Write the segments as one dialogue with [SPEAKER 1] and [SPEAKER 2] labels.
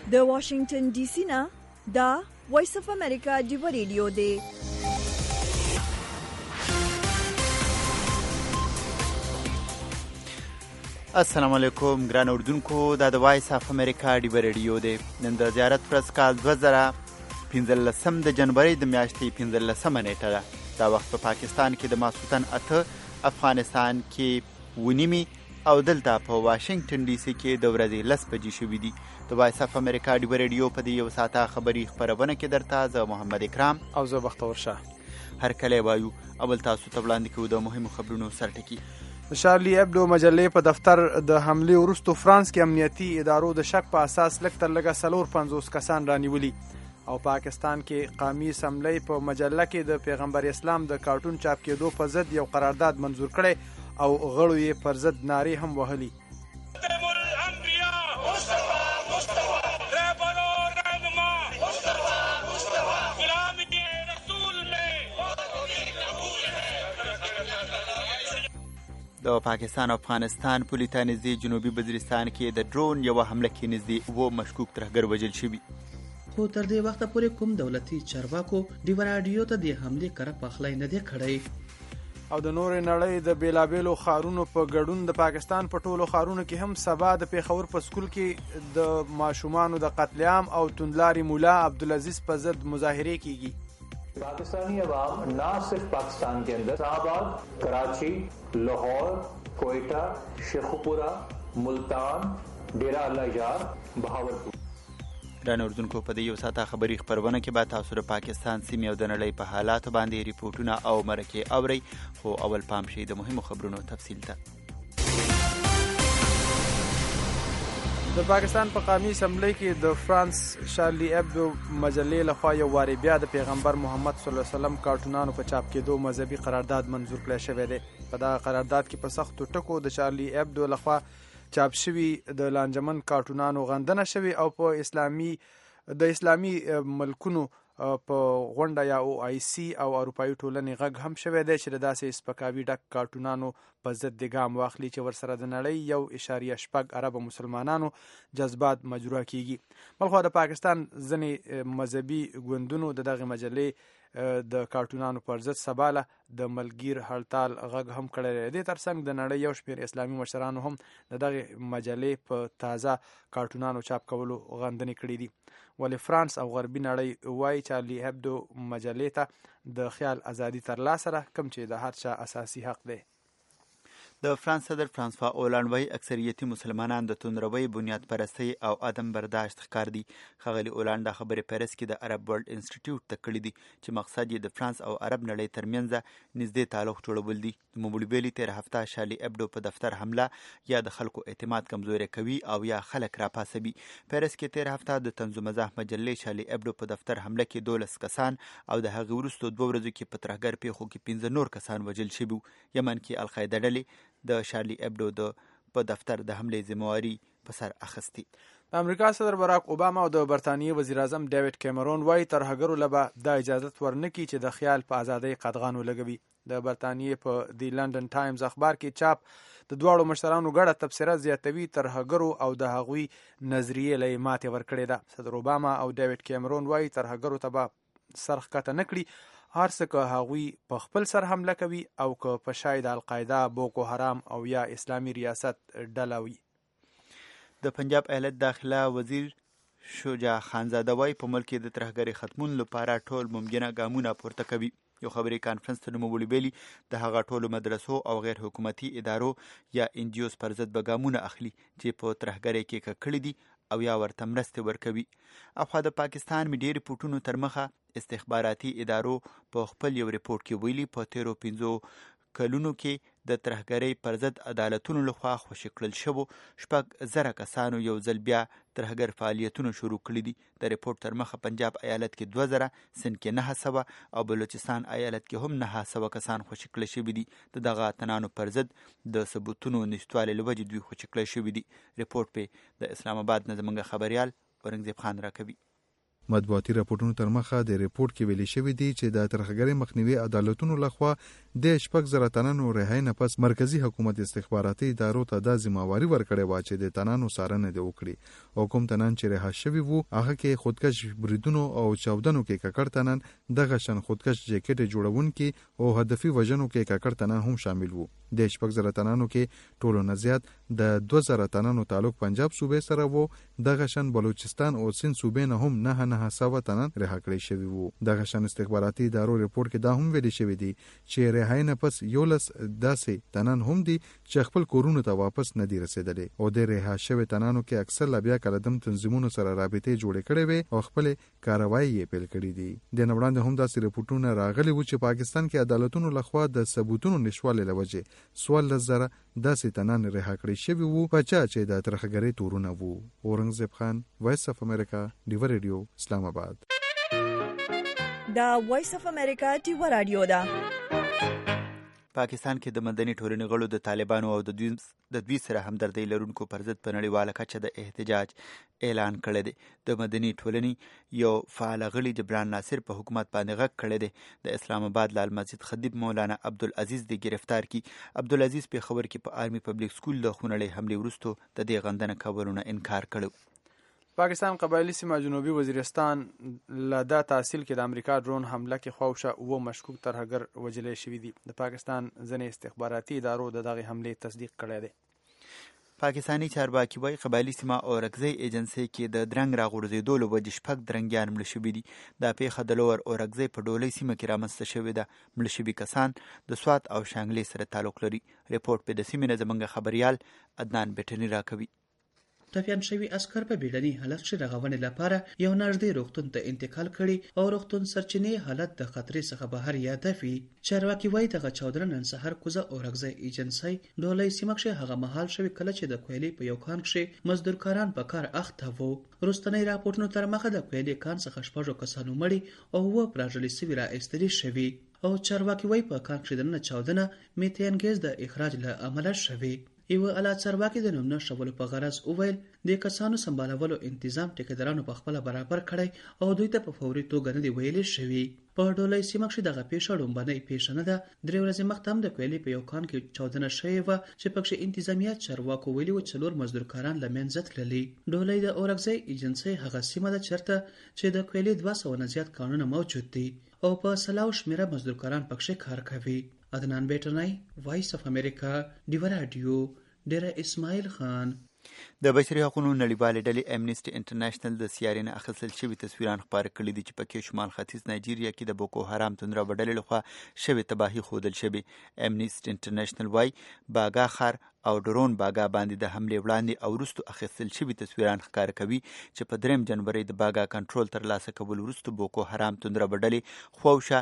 [SPEAKER 1] د واشنگټن ډي سي نه دا وایس اف امریکا ډیو ریډیو دی.
[SPEAKER 2] السلام علیکم ګران اردوونکو، دا د وایس اف امریکا ډیو ریډیو دی. نن د زیارت ورځ کال 2015 د جنوري د میاشتې 15 نیټه ده. دا وخت په پاکستان کې د ماسوتن 8، افغانستان کې 9 او دلته په واشنگټن ډي سي کې د ورځې 10 بجې شوې دي. د وایس اف امریکا ډیو ریډیو په دې یو ساعته خبري خبرونه کې درته زه محمد اکرام
[SPEAKER 3] او زه بختور شاه
[SPEAKER 2] هر کله وایو. اول تاسو ته وړاندې کوو د مهمو خبرونو سرټکی.
[SPEAKER 3] د شارلی ابدو مجلې په دفتر د حملې وروسته فرانس کې امنیتي ادارو د شک په اساس لږ تر لږه 450 کسان رانیولي. او پاکستان کې قومي اسمبلی په مجله کې د پیغمبر اسلام د کارټون چاپ کېدو په ضد یو قرارداد منظور کړی او غړو یې پر ضد نارې هم وهلي.
[SPEAKER 2] د پاکستان او افغانستان پولې ته نږدې جنوبي وزیرستان کې د ډرون یوه حمله کې نږدې 2 مشکوک ترهګر وژل شوي.
[SPEAKER 4] خو تر دې وخته پورې کوم دولتي چارواکو ډیو راډیو ته د حملې کره پخلی نه دی کړی.
[SPEAKER 3] او د نورې نړۍ د بیلابیلو ښارونو په ګډون د پاکستان په ټولو ښارونو کې هم سبا د پیښور په سکول کې د ماشومانو د قتل عام او توندلاري مولا عبدالعزیز په ضد مظاهرې کیږي.
[SPEAKER 5] पाकिस्तानी अवाम न सिर्फ पाकिस्तान के अंदर इस्लामाबाद, कराची, लाहौर, कोयटा, शेखुपुरा, मुल्तान, डेरा अल्लाह यार, बहावलपुर.
[SPEAKER 2] ګران اردوونکو، په دې یو ساعته خبري خبرونه کې به تاسو د پاکستان سیمې او د نړۍ په حالاتو باندې ریپورټونه او مرکې اورئ. خو اول پام شئ د مهمو خبرونو تفصیل ته.
[SPEAKER 3] د پاکستان په قومي اسمبلی کې د فرانس شارلی ابدو مجلې لخوا یو واري بیا د پیغمبر محمد صلی الله علیه وسلم کارټونانو په چاپ کېدو مذهبي قرارداد منظور کړی شوی دی. په دغه قرارداد کې په سختو ټکو د شارلی ابدو لخوا چاپ شوي د لانجمن کارټونانو غندنه شوي او په اسلامي ملکونو په غونډه یا او آی سی او اروپایي ټولنې غږ هم شوی دی چې د داسې سپکاوي ډک کارټونانو په ضد د ګام واخلي چې ورسره د نړۍ 1.6 ارب مسلمانانو جذبات مجروح کیږي. بلخوا د پاکستان ځینې مذهبي ګوندونو د دغه مجلې د کارټونانو پر ضد سباله د ملګیر هړتال غږ هم کړی دی. ترڅنګ د نړۍ یو شمېر اسلامي مشرانو هم د دغه مجلې په تازه کارټونانو چاپ کولو غندنې کړې دي. ولې فرانس او غربي نړۍ وایي چارلی هبدو مجلې ته د خیال ازادي ترلاسه ده، کوم چې د هر چا اساسي حق دی.
[SPEAKER 2] د فرانس صدر فرانسوا اولانډ وایي اکثریتي مسلمانان د توندروي، بنیاد پرستۍ او عدم برداشت ښکار دي. ښاغلي اولانډ دا خبرې پیرس کې د عرب ورلډ انسټیټیوټ ته کړي دي چې مقصد یې د فرانس او عرب نړۍ ترمنځ نږدې تعلق جوړول دي. د موبیلي تیر هفته شارلی ابدو په دفتر حمله یا د خلکو اعتماد کمزوری کوي او یا خلک راپاسوي. پیرس کې تیر هفته د طنز و مزاح مجلې شارلی ابدو په دفتر حمله کې 12 کسان او د هغې وروسته 2 ورځو کې په ترهګر پیښو کې 15 نور کسان وژل شوي. یمن کې القاعده ډلې د شارلی ابدو په دفتر د حملې ذمہواری په سر اخیستی.
[SPEAKER 3] د امریکا صدر براک اوباما او د برطانیې وزیر اعظم ډیوډ کیمرون وایي ترهګرو لبه دا اجازت ورنکي چې د خیال په ازادۍ قدغان ولګوي. د برطانیې په دی لندن ټایمز اخبار کې چاپ د دواړو مشرانو ګډه تبصره زیاتوي ترهګرو او د هغوی نظریې له ماتې ورکړې ده. صدر اوباما او ډیوډ کیمرون وایي ترهګرو ته به سر ښکته نه کړي، هر څه که هغوی په خپل سر حمله کوي او که په شاید القاعده، بوکو حرام او یا اسلامي ریاست ډله وي.
[SPEAKER 2] د پنجاب ایالت داخله وزیر شجاع خانزاده وایي په ملک کې د ترهګرۍ ختمون لپاره ټول ممکنه ګامونه پورته کوي. یو خبري کانفرنس ته نوموړي د هغه ټولو مدرسو او غیر حکومتي ادارو یا انجیوز پر ضد به ګامونه اخلي چې په ترهګرۍ کې ککړي دي او یا ورته مرستې ورکوي. اخوا د پاکستان میډیا ریپورټونو تر مخه استخباراتي ادارو په خپل یو ریپورټ کې ویلي په تیرو 15 کلونو کې د ترهګرۍ پر ضد عدالتونو لخوا خوشي کړل شوو 6,000 کسانو یو ځل بیا ترهګر فعالیتونه شروع کړي دي. د ریپورټ تر مخه پنجاب ایالت کې 2000، سند کې 900 او بلوچستان ایالت کې هم 900 کسان خوشي کړل شوي دي. د دغه اتنانو پر ضد د ثبوتونو نشتوالي له وجې دوی خوشي کړل شوي دي. ریپورټ په د اسلام آباد نه زموږ خبريال اورنګزیب خان راکوي.
[SPEAKER 6] مطبوعاتي راپورټونو تر مخه د ریپورت کې ویلي شوی دی چې د ترهګرۍ مخنیوي عدالتونو لخوا د 6,000 تنانو رهایی نه پس مرکزی حکومت استخباراتي ادارو ته د ذمہواری ورکړې و چې د تنانو څارنه دی وکړي او کوم تنان چې رها شوی وو هغه کې خودکش بریدونو او چاودنو کې ککړ تنان دغه شن خودکش جیکټ جوړونکي او هدفي وژنو کې ککړ تنان هم شامل وو. د 6,000 تنانو کې ټولو نه زیات د 2,000 تنانو تعلق پنجاب صوبې سره وو. دغه شان بلوچستان او سند صوبې نه هم 9,900 تنان رها کړی شوی وو. دغه شان استخباراتي ادارو ریپورت کې دا هم ویلي شوی دی چې رهایی نه پس 11 داسې تنان هم دي چې خپل کورونو ته واپس نه دي رسیدلي او د رها شوی تنانو کې اکثر لا بیا کلدم تنظیمونو سره رابطې جوړې کړې وي او خپل کاروایی یې پیل کړې دي. د نوړاندې هم داسې ریپورتونه راغلي وو چې پاکستان کې عدالتونو لخوا د ثبوتونو نشوالې لوجه 14,000 داسې تنان رها کړی شوی وو په چا چې د ترهګرۍ تورونه وو. اورنګزیب خان، وایس اف امریکا، ډیو ریډیو، اسلام آباد.
[SPEAKER 1] دا وایس اف امریکا ډیو رادیو ده.
[SPEAKER 2] پاکستان کې د مدني ټولنې غړو د طالبانو او د دوی سره همدردۍ لرونکو پر ضد په نړیواله کچه د احتجاج اعلان کړی دی. د مدني ټولنې یو فعال غړي جبران ناصر په حکومت باندې غږ کړی دی. د اسلام آباد لال مسجد خطیب مولانا عبدالعزیز دی گرفتار کی. عبدالعزیز په خبر کې په آرمی پبلک سکول د خونړۍ حملې وروسته د دې غندنه کولو نه انکار کړو.
[SPEAKER 3] پاکستان قبایلی سیمه جنوبي وزیرستان له دا تحصیل کې د امریکا ډرون حمله کې خواوشه و مشکوک ترهګر وجلې شوي دي. د پاکستان ځینې استخباراتي ادارو د دغې حملې تصدیق کړی دی.
[SPEAKER 2] پاکستانی چارواکي وایي قبایلي سیمه اورکزۍ ایجنسۍ کې د درنګ راغورځېدو له وجې 6 درنګیان مړه شوي دي. دا پیښه د لوور اورکزۍ په ډولۍ سیمه کې رامنځته شوې ده. مړه شوي کسان د سوات او شانګلې سره تعلق لري. ریپورټ په د سیمې نه زموږ خبریال عدنان بیټني راکوي.
[SPEAKER 4] ټپیان شوي عسکر په بیړني حالت کې رغونې لپاره یو نږدې روغتون ته انتقال کړي او روغتون سرچینې حالت د خطرې څخه بهر یادوي. چارواکي وایي دغه چاودنه نن سهار کوزه اورکزۍ ایجنسۍ ډولۍ سیمه کې هغه مهال شوې کله چې د کویلې په یو کان کې مزدور کاران په کار اخته وو. وروستنی راپورټونو تر مخه د کویلې کان څخه 6 کسانو مړي او 2 پراژلي سوي را ایستلي شوي او چارواکي وایي په کان کې دننه چاودنه میتین ګیس د اخراج له امله شوي. یو اعلی چارواکي د نوم نشولو په غرض وویل د کسانو سمبالولو تنظیم ټیکدارانو په خپل برابر کړی او دوی ته په فوري توګه نه دی ویلي شوی. په ډولۍ سیمه کې دغه پیښه لومبنۍ پیښه نه ده. 3 ورځې مخکې هم د کویلې په یو کان کې چاودنه شوې وه چې پکې انتظامیه چارواکو ویلي و 4 مزدور کاران له منځه تللي. ډولۍ د اورکزۍ ایجنسۍ هغه سیمه ده چیرته چې د کویلې 200 نه زیات کانونه موجود دي او په سلاو شمیره مزدور کاران پکې کار کوي. عدنان بیټنی، وایس اف امریکا، ډیو رادیو، ډیره اسماعیل خان.
[SPEAKER 2] د بشري حقوقو نړیوالې ډلې امنیسټي انټرنیشنل د سیارې نه اخیستل شوي تصویران خپاره کړي دي چې پکې شمال ختیځ نایجیریا کې د بوکو حرام توندروه ډلې لخوا شوې تباهي ښودل شوې. امنیسټي انټرنیشنل وایي باګا ښار او ډرون باګا باندې د حملې وړاندې او وروسته اخیستل شوي تصویران ښکاره کوي چې په 3 جنوري د باګا کنټرول ترلاسه کولو وروسته بوکو حرام توندروه ډلې خواوشه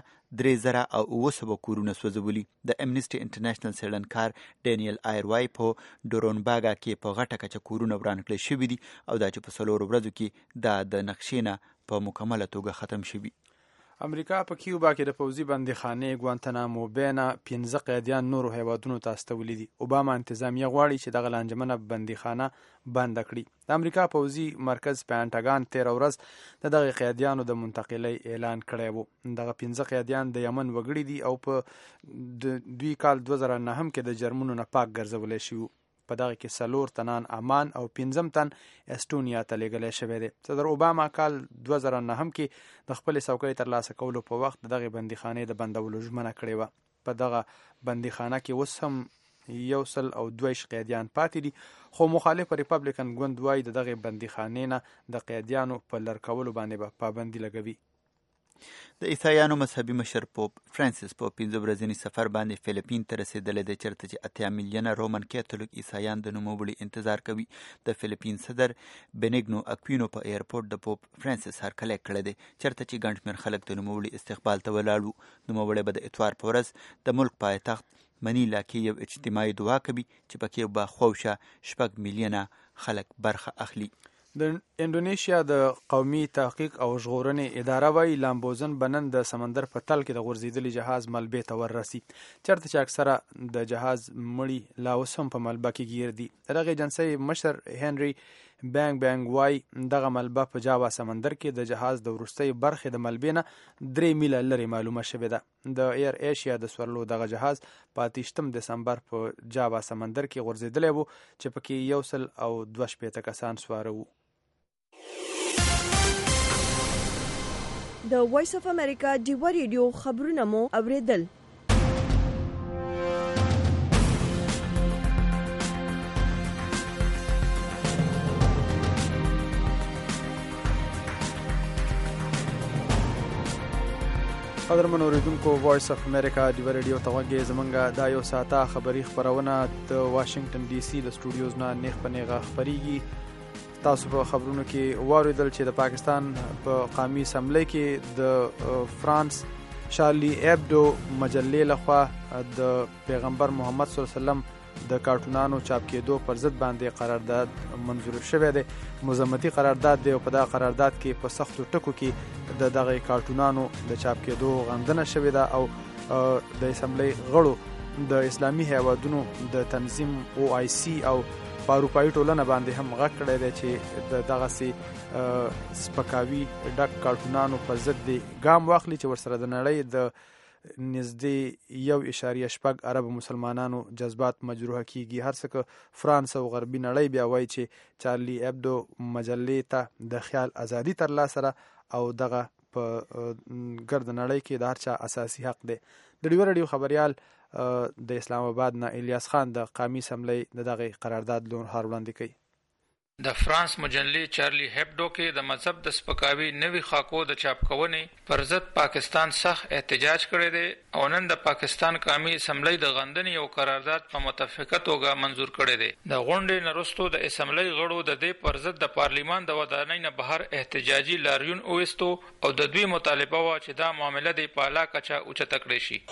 [SPEAKER 2] 3,900 کورونه سوځولي. د امنیسټي انټرنیشنل څېړنکار ډینیل آیر وایي په ډرون باګا کې په غټه کچه کورونه وران کړل شوي دي او دا چې په 4 ورځو کې دا د نقشې نه په مکمله توګه ختم شوي.
[SPEAKER 3] امریکا په کیوبا کې د پوځي بندیخانې ګوانتنامو بې نه 15 قیدیان نورو هیوادونو ته استولي دي. اوباما انتظامیه غواړي چې دغه لانجمنه بندیخانه بنده کړي. د امریکا پوځي مرکز پینټاګان 13 ورځ د دغه قیدیانو د منتقلۍ اعلان کړی وو. دغه 15 قیدیان د یمن وګړي دي او په دوی کال 2009 کې د جرمنو نه پاک ګرځولی شوي. په دغه کې 4 تنان عمان او 15 تن استونیا ته لیږلی شوی دی. صدر اوباما کال 2009 کې د خپلې څوکۍ ترلاسه کولو په وخت د دغې بندیخانې د بندولو ژمنه کړې وه. په دغه بندیخانه کې اوس هم 102 قیدیان پاتې دي خو مخالف ریپبلیکن ګوند وایي د دغې بندیخانې نه د قیدیانو په لر کولو باندې به پابندي لګوي.
[SPEAKER 2] د عیسایانو مذهبي مشر پوپ فرانسیس په 5 ورځني سفر باندې فلیپین ته رسېدلی دی چېرته چې 8 میلیونه رومن کیتولیک عیسایان د نوموړي انتظار کوي. د فلیپین صدر بینګنو اکوینو په ایرپورټ د پوپ فرانسیس هرکلی کړی دی چېرته چې ګڼ شمېر خلک د نوموړي استقبال ته ولاړ وو. نوموړی به د اتوار په ورځ د ملک پایتخت منیلا کې یو اجتماعي دعا کوي چې پکې به خواوشه 6 میلیونه خلک برخه اخلي.
[SPEAKER 3] د انډونیشیا د قومي تحقیق او ژغورنې اداره وایي لامبوزن بنن د سمندر په تل کې د غورځېدلي جهاز ملبې ته وررسي چېرته چې اکثره د جهاز مړي لا اوس هم په ملبه کې ګیر دي. د دغې ایجنسۍ مشر هنري بینګ بینګ وای دغه ملبه په جاوا سمندر کې د جهاز د وروستۍ برخې د ملبې نه 3 میله لرې معلومه شوې ده. د ایر ایشیا د سورلو دغه جهاز په 28 دسمبر په جاوا سمندر کې غورځېدلی و چې پکې 102 کسان سواره وو.
[SPEAKER 1] د وایس اف امریکا ډیوا ریډیو خبرونه مو اوریدل.
[SPEAKER 3] قدرمن اوریدونکو وایس اف امریکا ډیوا ریډیو ته غوږی زمونږ دا یو ساعته خبری خبرونه د واشنگټن ډي سي له سټوډیوز نه نیغ په نیغه خبريږي. تاسو په خبرونو کې واوریدل چې د پاکستان په قومي اسمبلی کې د فرانس شارلی ایبدو مجلې لخوا د پیغمبر محمد صلی الله علیه وسلم د کارټونانو چاپ کېدو پر ضد باندې قرارداد منظور شوی دی. مزمتي قرارداد دی او په دا قرارداد کې په سختو ټکو کې د دغه کارټونانو د چاپ کېدو غندنه شوې ده او د اسمبلی غړو د اسلامي هیوادونو د تنظیم OIC او په اروپایي ټولنه باندې هم غږ کړی دی چې دغه سي سپکاوي ډک کارټونانو پر ضد دی ګام واخلي چې ورسره د نړۍ د نږدې 1.8 عرب مسلمانانو جذبات مجروحه کیږي. هر څه فرانس او غربي نړۍ بیا وایي چې چارلی ایبدو مجلې ته د خیال ازادي ترلاسه را او دغه په ګرد نړۍ کې د هر چا اساسي حق دی. د ډیوا ریډیو خبريال د اسلام آباد نه الیاس خان د قومي اسمبلی دغه قرارداد لور هار وړاندې کوي.
[SPEAKER 7] د فرانس مجلې چارلی هبډو کې د مذهب د سپکاوي نوي خاکو د چاپ کونې پر ضد پاکستان سخت احتجاج کړی دی او نن د پاکستان قومي اسمبلی د غندنې او قرارداد په متفقه توګه منظور کړی دی. د غونډې نرستو د اسمبلی غړو د دې پر ضد د پارلیمان د ودانۍ نه بهر احتجاجي لاریون اوستو او د دوی مطالبه وا چې دا معامله د پالا کچا اوچته کړی شي.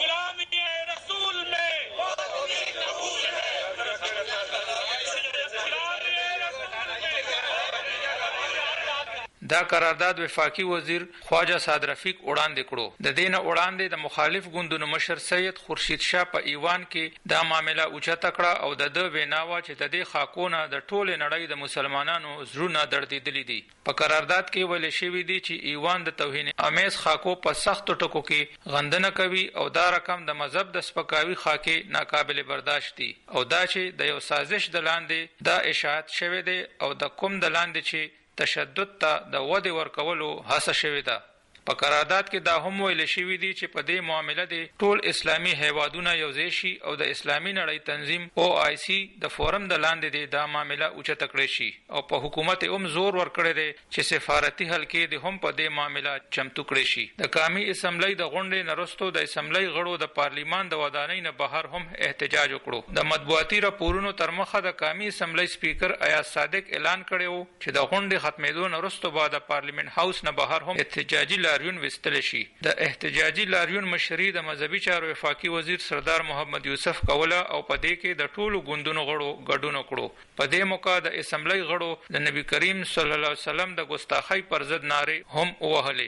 [SPEAKER 7] دا قرارداد وفاقي وزیر خواجه سعد رفیق وړاندې کړو. د دینه وړاندې د مخالف ګوندونو مشر سید خورشید شاه په ایوان کې دا معامله اوچته کړه او د ویناوا چې د دې خاکونه د ټوله نړۍ د مسلمانانو زړونه دردیدلي دي. په قرارداد کې ویل شوی دی چې ایوان د توهین امیز خاکو په سخت ټکو کې غندنه کوي او دا رقم د مذهب د سپکاوي خاکې ناقابل برداشت دي او دا چې د یو سازش د لاندې دا اشاعت شوی دی او د کوم د لاندې چې تشدد ته د ودې ورکولو هڅه شوې ده. په قرارداد کې دا هم ویل شوی دی چې په دې معامله د ټول اسلامي هیوادونو یوځای شي او د اسلامي نړۍ تنظیم OIC د فورم د لاندې دا معامله اوچته کړی شي او په حکومت هم زور ورکړی دی چې سفارتي حلقې د هم په دې معامله چمتو کړی شي. د قومي اسمبلی د غونډې نرستو د اسمبلی غړو د پارلیمان د ودانۍ نه بهر هم احتجاج وکړو. د مطبوعاتي راپورونو تر مخه د قومي اسمبلی سپیکر ایاز صادق اعلان کړی و چې د غونډې ختمېدو نرستو بعد د پارلیمنت هاوس نه بهر هم احتجاجي لاریون وستل شي. د احتجاجي لاریون مشري د مذهبي چارو وفاقي وزیر سردار محمد یوسف کوله او په دې کې د ټولو ګوندونو غړو ګډون وکړو. په دې موقع د اسمبلی غړو د نبی کریم صلی الله علیه وسلم د ګستاخی پر ضد نعرې هم ووهلې.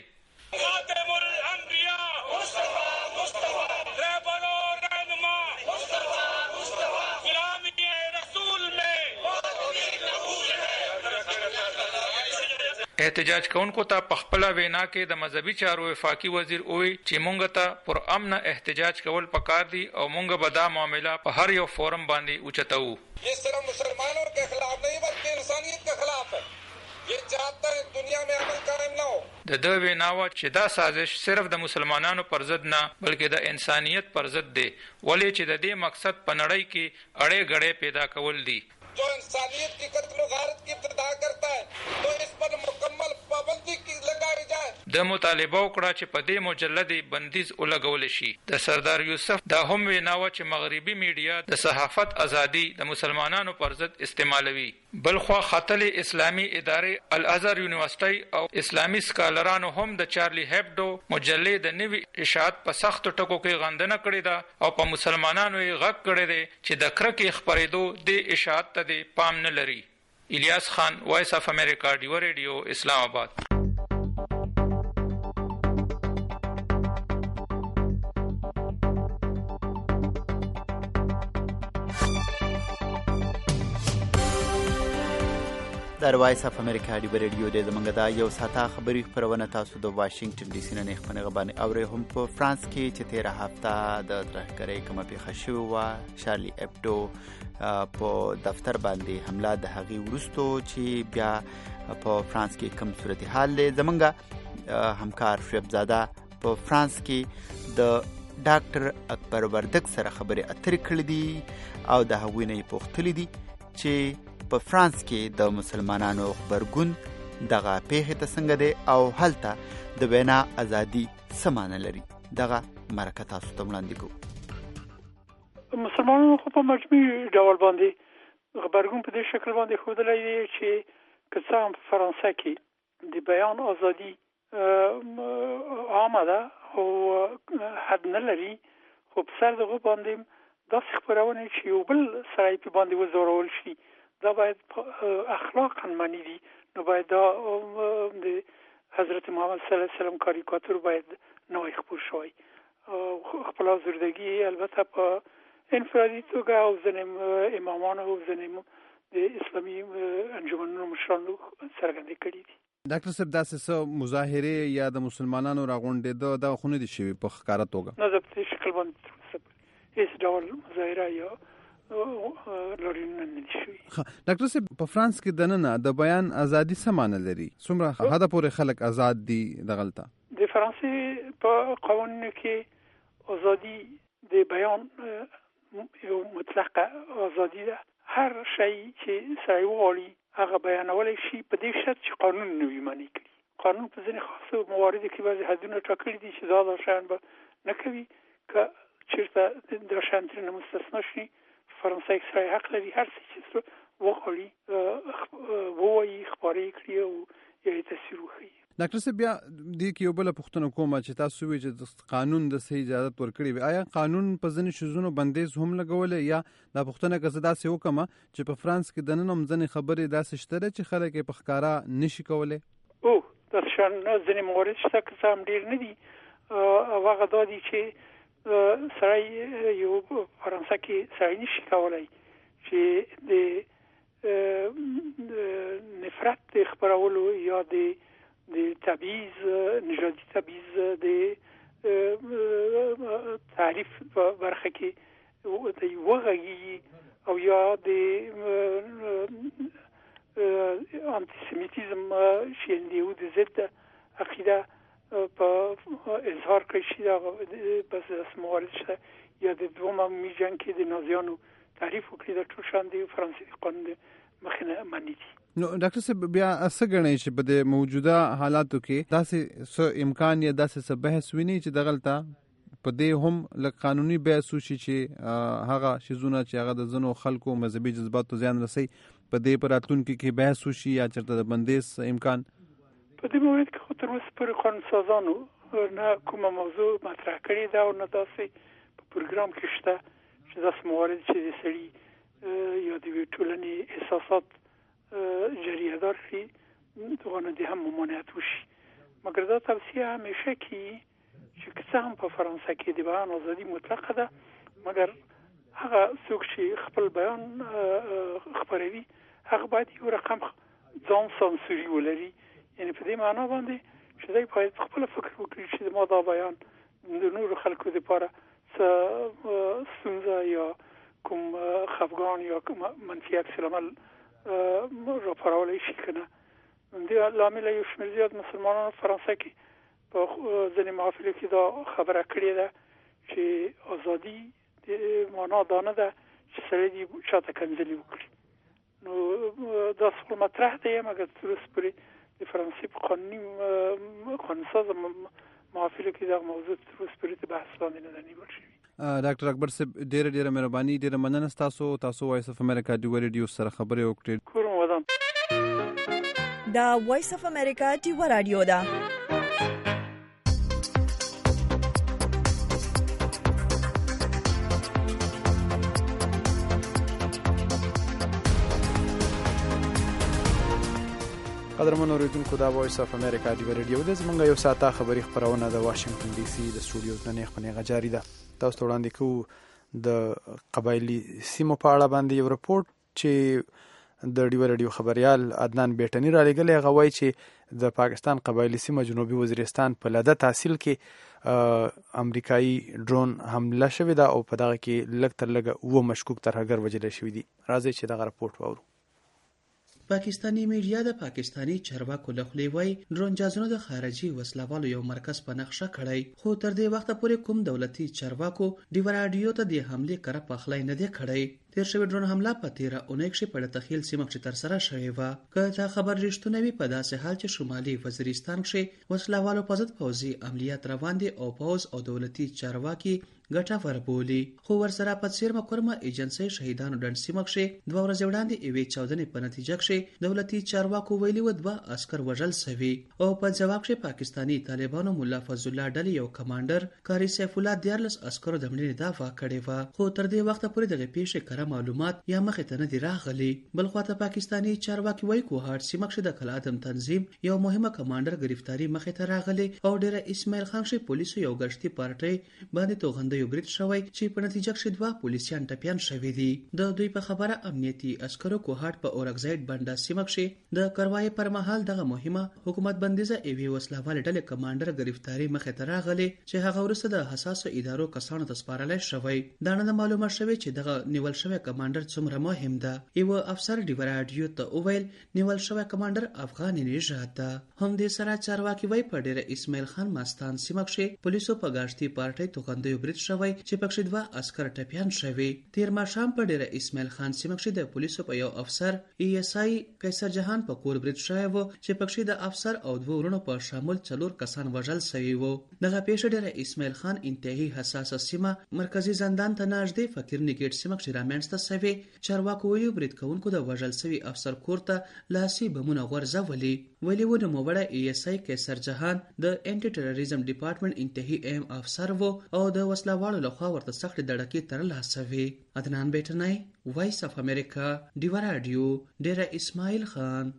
[SPEAKER 7] احتجاج کوونکو ته په خپل وینا کې د مذهبي چارو وفاقي وزیر وویل چې مونږ ته پر امن احتجاج کول پکار دي او مونږ به دا معامله په هر یو فورم باندې اوچتو.
[SPEAKER 8] یہ صرف مسلمانوں کے خلاف نہیں بلکہ انسانیت کے خلاف ہے. یہ چاہتا ہے دنیا میں امن قائم نہ ہو.
[SPEAKER 7] د ویناوا چې دا سازش صرف د مسلمانانو پر ضد نه بلکې د انسانیت پر ضد دی ولې چې د دې مقصد په نړۍ کې اړې غړې پیدا کول دي.
[SPEAKER 8] جو انسانیت کی قتل و غارت کی ابتدا کرتا ہے تو اس پر مکمل پابندی کی لگائی جائے.
[SPEAKER 7] د مطالبه وکړه چې په دې مجلد بندیز ولګول شي. د سردار یوسف دا هم ویناوه چې مغربي میډیا د صحافت ازادي د مسلمانانو پر ضد استعمالوي. بلخوا خطل اسلامی ادارې الازهر یونیورسيټي او اسلامی سکالرانو هم د چارلی هبډو مجلې د نوي اشاعت په سخت ټکو کې غندنه کړې ده او په مسلمانانو یې غږ کړی دی چې د کرکې خپرېدو د اشاعت ته د پام نه لري. الیاس خان، وایس اف امریکا، ډیوا ریډیو، اسلام آباد.
[SPEAKER 2] د وایس اف امریکا دی ریډیو د زمونږ دا یو ساته خبری خبرونه تاسو د واشنگټن ډي سي نه خبرونه باندې اوري هم په فرانس کې چې 13 هفته د ترهګرۍ کومه پیښه شوې و شارلی اپډو په دفتر باندې حمله د هغې وروسته چې بیا په فرانس کې کوم صورتحال دی زمونږ همکار شعیب زاده په فرانس کې د ډاکټر اکبر وردک سره خبرې اترې کړې دي او د هغوی نه یې پوښتلي دي چې په فرانس کې د مسلمانانو خبرګون دغه پیښې ته څنګه دی او هلته د وینا ازادي څه معنی لري. دغه مرکه تاسو ته وړاندې کوو.
[SPEAKER 9] مسلمانانو خو په مجموعي ډول باندې خبرګون په دې شکل باندې ښودلی دی چې که څه هم په فرانسه کې د بیان ازادي عامه ده خو حد نه لري، خو په سر دغه باندې داسې خپرونې چې یو بل سړی په باندې وځورول شي دا باید اخلاقا معنی دي، نو باید دا د حضرت محمد صلی الله علیه وسلم کاریکاتور باید نوی خپور شوی. خپل آزردگی البته په انفرادي توګه او ځینې امامانو او ځینې د اسلامي انجمنونو مشرانو څرګندې کړي دي.
[SPEAKER 3] ډاکټر صاحب داسې څه مظاهرې یا د مسلمانانو راغونډېده دغه خو نه دي شوي په ښکاره توګه؟
[SPEAKER 9] نه، په دې شکل باندې هېڅ ډول مظاهره یا لورینه نه دي شوي.
[SPEAKER 3] ډاکټر صاحب په فرانس کې دننه د بیان ازادي څه معنی لري؟ څومره حده پورې خلک آزاد دي دغلته؟
[SPEAKER 9] د فرانسې په قوانینو کې ازادي د بیان یو مطلقه ازادي ده. هر شی چې سړی وغواړي هغه بیانولی شي په دې شرط چې قانون نه وي منع کړي. قانون په ځینې خاصو مواردو کې بعضې حدونه ټاکلي دي چې دا شیان به نه کوي. که چېرته دا شیان ترېنه مستثنا شي فرانسه کې سړی حق لري هر څه چې وغواړي ووایي خپاره یې کړي او یا یې تصویر وښیي.
[SPEAKER 3] ډاکټر صاحب بیا دې کې یو بله پوښتنه کومه چې تاسو وایئ چې قانون د څه اجازت ورکړې وي، آیا قانون په ځینې شیزونو بندیز هم لګولی یا دا پوښتنه که زه داسې وکړم چې په فرانس کې دننه هم ځینې خبرې داسې شته ده چې خلک یې په ښکاره نشي کولی؟
[SPEAKER 9] داسې شیان ځینې موارد شته که څه هم ډېر نه دي او هغه دا دي چې سړی یو فرانسه کې سړی نشي کولی چې د نفرت د خپرولو یا د تبعیض نژادي تبعیض د تعریف په برخه کې وغږیږي او یا د انتیسمیتیزم چې د یهودو ضد عقیده په اظهار کړی شي دا بس داسې موارد شته یا د دوم عالمي جنګ کې د نازیانو تعریف وکړي دا ټول شیان د فرانسې قانون د مخې نه منع دي.
[SPEAKER 3] نو ډاکټر صاحب بیا څه ګڼئ چې په د موجوده حالاتو کې داسې څه امکان یا داسې څه بحث ویني چې دغلته په دې هم لږ قانوني بحث وشي چې هغه شیزونه چې هغه د ځینو خلکو مذهبي جذباتو زیان رسوي په دې په راتلونکي کې بحث وشي یا چېرته د بندیز امکان؟
[SPEAKER 9] په دې مورد کې خو تر اوسه پورې قانونسازانو نه کومه موضوع مطرح کړې ده او نه داسې په پروګرام کې شته چې داسې موارد چې د سړي یا د یوې ټولنې احساسات جریه دار کړي دغه د هم ممانعت وشي. مګر دا توصیه همیشه کیږي چې که څه هم په فرانسه کې د بیان ازادي مطلقه ده مګر هغه څوک چې خپل بیان خپروي هغه باید یو رقم ځان سانسوري ولري، یعنی په دې معنا باندې چې دوی باید خپل فکر وکړي چې ما دا بیان د نورو خلکو لپاره څه ستونزه یا کوم خفګان یا کوم منفي عکس العمل راپارولی شي که نه. دې له امله یو شمېر زیات مسلمانانو فرانسه کې په ځینې محافلو کې دا خبره کړې ده چې ازادي د معنا دا نه ده چې سړی دې چاته کنځلي وکړي. نو دا څه مطرح دی مګر تر اوسه پورې د فرانسې په قانونساز محافلو کې دا موضوع تر اوسه پورې د بحث لاندې نه ده نیول شوي.
[SPEAKER 3] ډاکټر اکبر صاحب ډېره مهرباني، ډېره مننه ستاسو وایس اف امریکا ډیو ریډیو سره خبرې وکړې.
[SPEAKER 9] کورم ودان.
[SPEAKER 1] دا وایس اف امریکا ډیو رادیو ده.
[SPEAKER 3] قدرمن اوریدونکو دا وایس اف امریکا ډیو ریډیو د زمونږ یو ساعته خبري خبرونه د واشنگټن ډي سي د سټوډیوز نه خپنه جاری ده. تاسو وړاندې کوو د قبایلی سیمو په اړه باندې یو رپورت چې د ډیو رادیو خبريال عدنان بیٹنی را لګلې. هغه وایي چې د پاکستان قبایلی سیمه جنوبي وزیرستان په لده تحصیل کې امریکایي ډرون حمله شوې ده او په دغه کې لږ تر لږه 7 مشکوک ترهګر وژل شوي دي. راځئ چې دغه راپورټ واورو.
[SPEAKER 4] پاکستانی میډیا د پاکستانی چارواکو له خولې وایي ډرون جازونو د خارجي وسلوالو یو مرکز په نقشه کړی، خو تر دې وخته پورې کوم دولتي چارواکو ډیو رادیو ته د حملې کره پخلی نه دی کړی. تیر شوی ډرون حمله په 13 اونۍ کې په تخیل سیمه کې ترسره شوې وه. که دا خبر رښتونه وي، په داسې حال چې شمالي وزیرستان کې وسلوالو په ضد پوځي عملیات روان دي او پوځ او دولتي چارواکي ګټور بولي، خو ورسره په څیرمه کورمه ایجنسۍ شهیدانو ډنډ سیمه کې 2 ورځې وړاندې یوې چاودنې په نتیجه کې دولتي چارواکو ویلي و 2 عسکر وژل سوي او په جواب کې پاکستانی طالبانو مولا فضل الله ډلې یو کمانډر کاری سیف الله 14 عسکرو د مړینې دعوا کړې و، خو تر دې وخته پورې دغه پیښې کره معلومات یا مخې ته نه دي راغلي. بل خواته پاکستانی چارواکي وایي کوهاټ سیمه کې د کلادم تنظیم یو مهمه کمانډر گرفتاری مخې ته راغلي او ډیره اسماعیل خان شي پولیسو یو غشتي پارټي باندې توغنده یو برید شوی چې په نتیجه کې 2 پولیسیان ټپیان شوي دي. د دوی په خبره امنیتي عسکرو کوهاټ په اورګزاید بنډا سیمه کې د کاروایی پر مهال دغه مهمه حکومت بندیزه ایوي وسلوال ډلې کمانډر گرفتاری مخې ته راغلي چې هغه ورسره د حساسو ادارو کسانو ته سپارل شوی. دا نه معلومه شوی چې دغه نیول شوی کمانډر څومره مهم ده. یو افسر ډیو رادیو ته وویل نیول شوی کمانډر افغاني نژاد ده. هم دې سره چارواکي وایي په ډیره اسماعیل خان مستان سیمه کې پولیسو په غشتي پارټي توغنده یو برید شوی چې پکې 2 عسكر ټپیان شوي. تیر ماښام په ډیره اسماعیل خان سیمه کې د پولیسو په یو افسر ESI قیصر جهان په کور برید شوی و چې پکې د افسر او 2 ورونو په شامل 4 کسان وژل شوي وو. دغه پیښه ډیره اسماعیل خان انتهایی حساسه سیمه مرکزی زندان ته نږدې فقیر نیګیټ سیمه کې رامنځته شوی. چارواکو ویلي برید کوونکو د وژل شوي افسر کور ته لاسي بمونه غورځولي. ویلي و نوموړی ESI قیصر جهان د انټي ټیرریزم ډپارټمنټ انتهایی اهم افسر و او د وسلوالو لخوا ورته سخت دړکې ترلاسه وي. عدنان بیٹنی، وایس اف امریکا، ډیو رادیو، ډیره اسماعیل خان.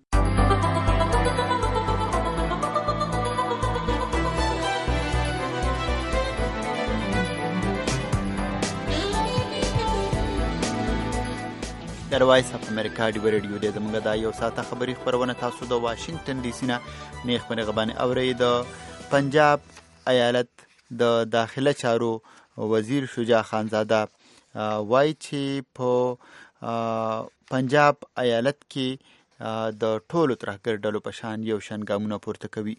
[SPEAKER 2] د وایس اف امریکا ډیو رادیو د زموږ د یو ساعته خبري خبرونه تاسو د واشنگټن ډي سي نه نیخ باندې غبانې اوري. د پنجاب ایالت د داخله چارو وزیر شجاع خانزاده وایي چې په پنجاب ایالت کې د ټولو ترهګر ډلو په شان یو شان ګامونه پورته کوي.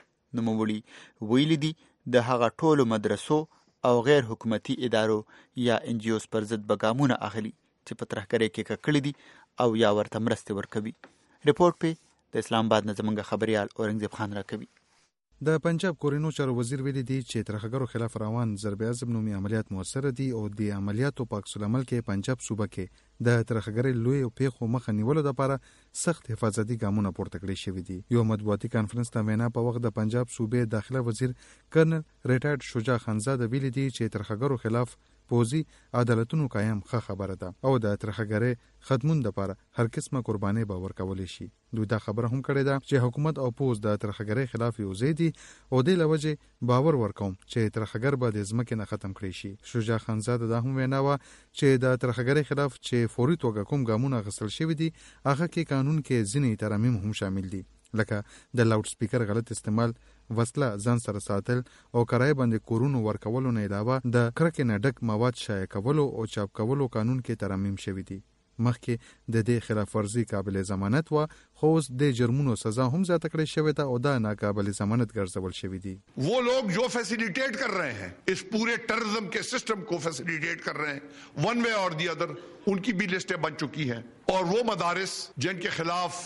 [SPEAKER 2] نوموړي ویلي دي د هغه ټولو مدرسو او غیر حکومتي ادارو یا NGOs پر ضد به ګامونه اخلي چې په ترهګرۍ کې ککړي دي او یا ورته مرستې ورکوي. رپورټ په د اسلام آباد نه زموږ خبريال اورنګزیب خان راکوي.
[SPEAKER 6] د پنجاب کورینو چارو وزیر ویلي دی چې ترهګرو خلاف روان ضرب عضب نومي عملیات موثر دي او د عملیاتو په عکس العمل کې پنجاب صوبه کې د ترهګرۍ لوی او پیښو مخه نیولو لپاره سخت حفاظتي ګامونه پورته کړي شوي دي. یو مطبوعاتي کانفرنس ته وینا په وخت د پنجاب صوبې داخله وزیر کرنل ریټایرډ شجاع خانزاده ویلي دی چې ترهګرو خلاف پوزي عدالتونو قایم ښه خبره ده او د ترهګرۍ ختمون لپاره هر قسمه قرباني به ورکول شي. دوی دا خبره هم کړې ده چې حکومت او پوز د ترهګرۍ خلاف یو ځای دي او د لوجه باور ورکوم چې ترهګر به د ځمکې نه ختم کړي شي. شجاع خانزاده دا هم وینا و چې د ترهګرۍ خلاف چې فوري توګه کوم ګامونه غسل شوي دي هغه کې قانون کې ځینې ترامیم هم شامل دي، لکه د لاوډ سپیکر غلط استعمال، وسله ځان سره ساتل او کرای باندې کورونو ورکولو نه علاوه د کرکې نه ډک مواد شایع کولو او چاپ کولو قانون کې ترامیم شوي دي. مخکې د دې خلاف ورزي قابل ضمانت و خو اوس د جرمونو سزا هم زیاته کړې شوې ده او دا ناقابل ضمانت ګرځول شوي دي.
[SPEAKER 10] वो लोग जो फैसिलिटेट कर रहे हैं इस पूरे टेररिज्म के सिस्टम को फैसिलिटेट कर रहे हैं वन वे और दी अदर, उनकी भी लिस्टें बन चुकी हैं और वो मदारिस जिनके खिलाफ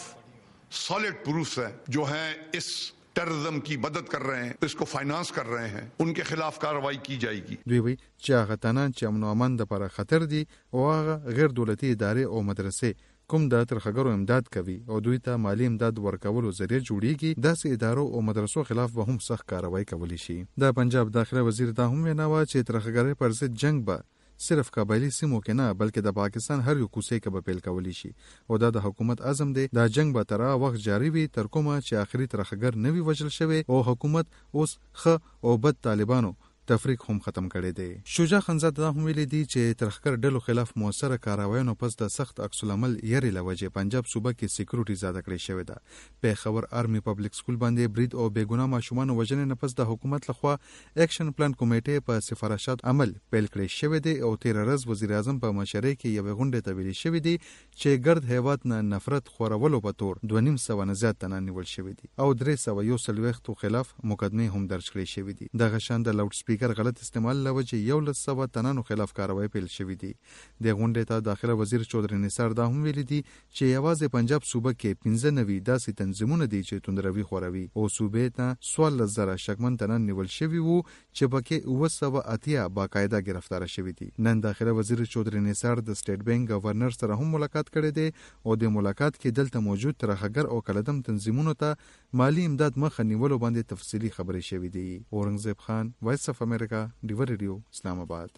[SPEAKER 10] सॉलिड प्रूफ है जो है इस टेररिज्म की मदद कर रहे हैं, इसको फाइनेंस कर रहे हैं, उनके खिलाफ कार्रवाई की जाएगी.
[SPEAKER 6] دوی وی چې هغه تنان چې امن او امان لپاره خطر دي او هغه غیر دولتي ادارې او مدرسې کوم د ترهګرو امداد کوي او دوی ته مالی امداد ورکولو ذریعہ جوړیږي، داسې ادارو او مدرسو خلاف به هم سخت کارروائی کولی شي. د پنجاب داخله وزیر دا هم وینا و چې ترهګرۍ پر ضد جنگ به صرف قبایلی سیمو کې نه بلکې د پاکستان هر یو کوڅې کې به پیل کولی شي او دا د حکومت عزم دی دا جنگ به تر وخت جاری وي تر کومه چې آخري ترهګر نه وي وژل شوی او حکومت اوس ښه او بد طالبانو تفریق هم ختم کړی دی. شجاع خانزاده دا هم ویلي دي چې ترخکر ډلو خلاف موثره کاروایانو پس د سخت عکس العمل یری لوجه پنجاب صوبه کې سکیورټي زیاته کړې شوې ده. پیښور آرمي پبلک سکول باندې برید او بېګناه ماشومان وژنې نه پس د حکومت لخوا اکشن پلان کمیټې په سفارشات عمل پیل کړی شوی دی او 13 ورځ وزیر اعظم په مشرۍ کې یوې غونډې ته ویلي شوي دي چې ګرد هیواد نه نفرت خورولو په تور 2,500 نه زیات تنان نیول شوي دي او 341 خلاف مقدمې هم درج کړې شوي دي. دغه شان د لاوډ سپیکر غلط استعمال له وجې 1,100 تنانو خلاف کاروایی پیل شوي دي. د غونډې ته داخله وزیر چودري نثار دا هم ویلي دي چې یوازې پنجاب صوبه کې 15 داسې تنظیمونه دي چې توندروي خوروي او صوبې ته 14,000 شکمن تنان نیول شوي وو چې پکې 980 باقاعده گرفتار شوي دي. نن داخله وزیر چودري نثار د سټیټ بانک گورنر سره هم ملاقات کړی دی او د ملاقات کې دلته موجود ترخګر او کلدم تنظیمونو ته مالی امداد مخه نیولو باندې تفصیلي خبرې شوې دي. اورنګزیب خان، وایس اف امریکا، ډیور ریډیو، اسلام آباد.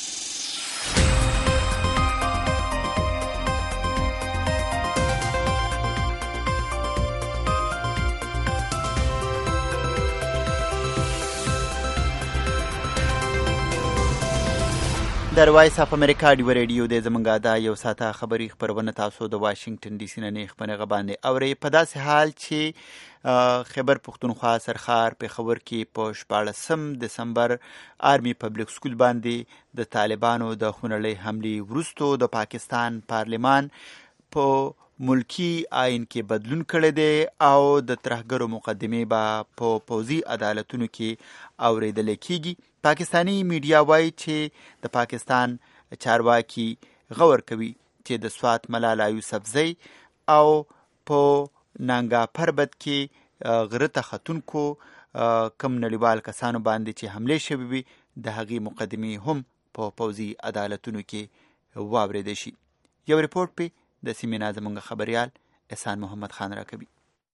[SPEAKER 2] در وایس اف امریکا ډیو ریډیو د زمونږه دا یو ساته خبري خبرونه تاسو د واشنگټن ډي سي نه خبرونه باندې اوري. په داسې حال چې خیبر پختونخوا سرخار پیښور کې په 14 دسمبر آرمي پبلک سکول باندې د طالبانو د خونړۍ حملې وروسته د پاکستان پارلمان په ملکی آئین کې بدلون کړی دی او د ترهګرو مقدمې به په پوځي عدالتونو کې اوریدل کیږي. پاکستانی میډیا وایي چې د پاکستان چارواکي غور کوي چې د سوات ملاله یوسفزۍ او په نانګا پربت کې غره ختونکو کم نړیوال کسانو باندې چې حمله شوې وي د هغې مقدمې هم په پوځي عدالتونو کې واوریدل شي. یو ریپورت په د سیمې نه زموږ خبریال احسان محمد خان راکوي.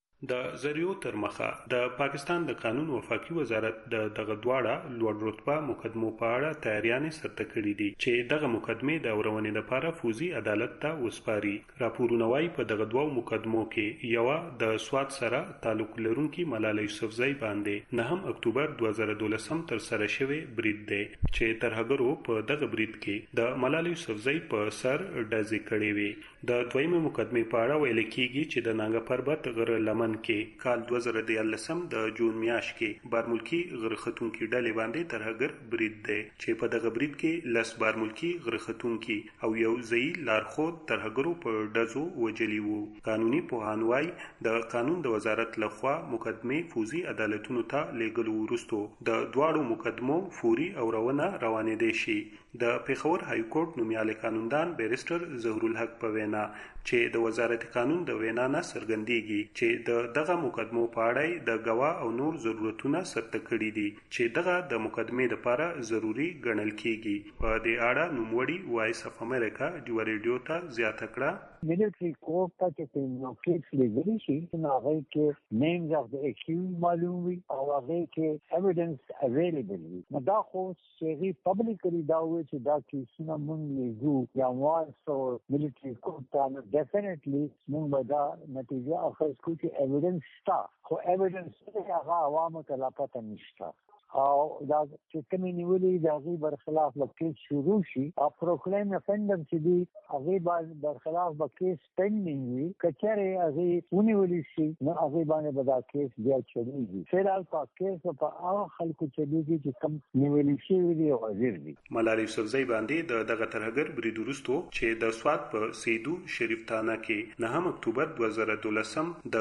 [SPEAKER 11] د زریو تر مخه د پاکستان د قانون وفاقي وزارت د دغه دواړه لوړ رتبه مقدمو په اړه تیاریانې سرته کړې دي چې دغه مقدمې د اورونې لپاره فوزي عدالت ته وسپاري. راپورونه وايي په دغه دوو مقدمو کې یو د سوات سره تعلق لرونکي ملاله یوسفزۍ باندې 9 اکتوبر 2012 تر سره شوی برید دی چې ترهګرو په دغه برید کې د ملاله یوسفزۍ په سر ډزې کړې وي. د دویمه مقدمې په اړه ویل کېږي چې د نانګا پربت غره لمن کې کال 2013 د جون میاشت کې بارملکی غرختونکي ډلې باندې ترهګر برید دی چې په دغه برید کې 10 بارملکی غرختونکي او یو ځای لارښود ترهګرو په ډزو وجلی وو. قانوني پوهان وایي د قانون د وزارت لخوا مقدمې فوزي عدالتونو ته لیږلو وروسته د دواړو مقدمو فوري اورونه روانېدای شي. د پیښور های کورټ نومیالی قانوندان بیرسټر ظهورالحق په وینا چې د وزارت قانون د وینا نه څرګندېږي چې د دغه مقدمو په اړه د غوا او نور ضرورتونه سرته کړي دي چې دغه د مقدمې لپاره ضروری ګڼل کیږي. په دې اړه نوموړي وایس اف امریکا ډیو ریډیو ته زیاته کړه.
[SPEAKER 12] ملټری کورټ ته چې نو کیس لګري شي نو هغه کې نیمز اف د اکیوز معلوم وي او هغه کې ایویډنس اویلیبل وي. نو دا خو چې پبلکلی دا وي چې دا کیسونه مونږ لګو یا واسو ملټری کورټ ته ډیفینیټلی مونږ به دا نتیجه اخر کو چې ایویډنس شته خو ایویډنس هغه عوامو ته لا پته نشته او دا چې کومې نیولې د هغې برخلاف به کیس شروع شي او پروکلیم افنډر چې دي هغې برخلاف به کیس پینډینګ وي. که چېرې هغې ونیولې شي نو هغې باندې به دا کیس بیا چلیږي. فیلحال په کیس په هغه خلکو چلیږي چې کوم نیولې شوي دي او حاضر دي.
[SPEAKER 11] ملاله یوسفزۍ باندې د دغه ترهګر برید وروسته چې د سوات په سیدو شریف تانه کې 9 اکتوبر 2012 د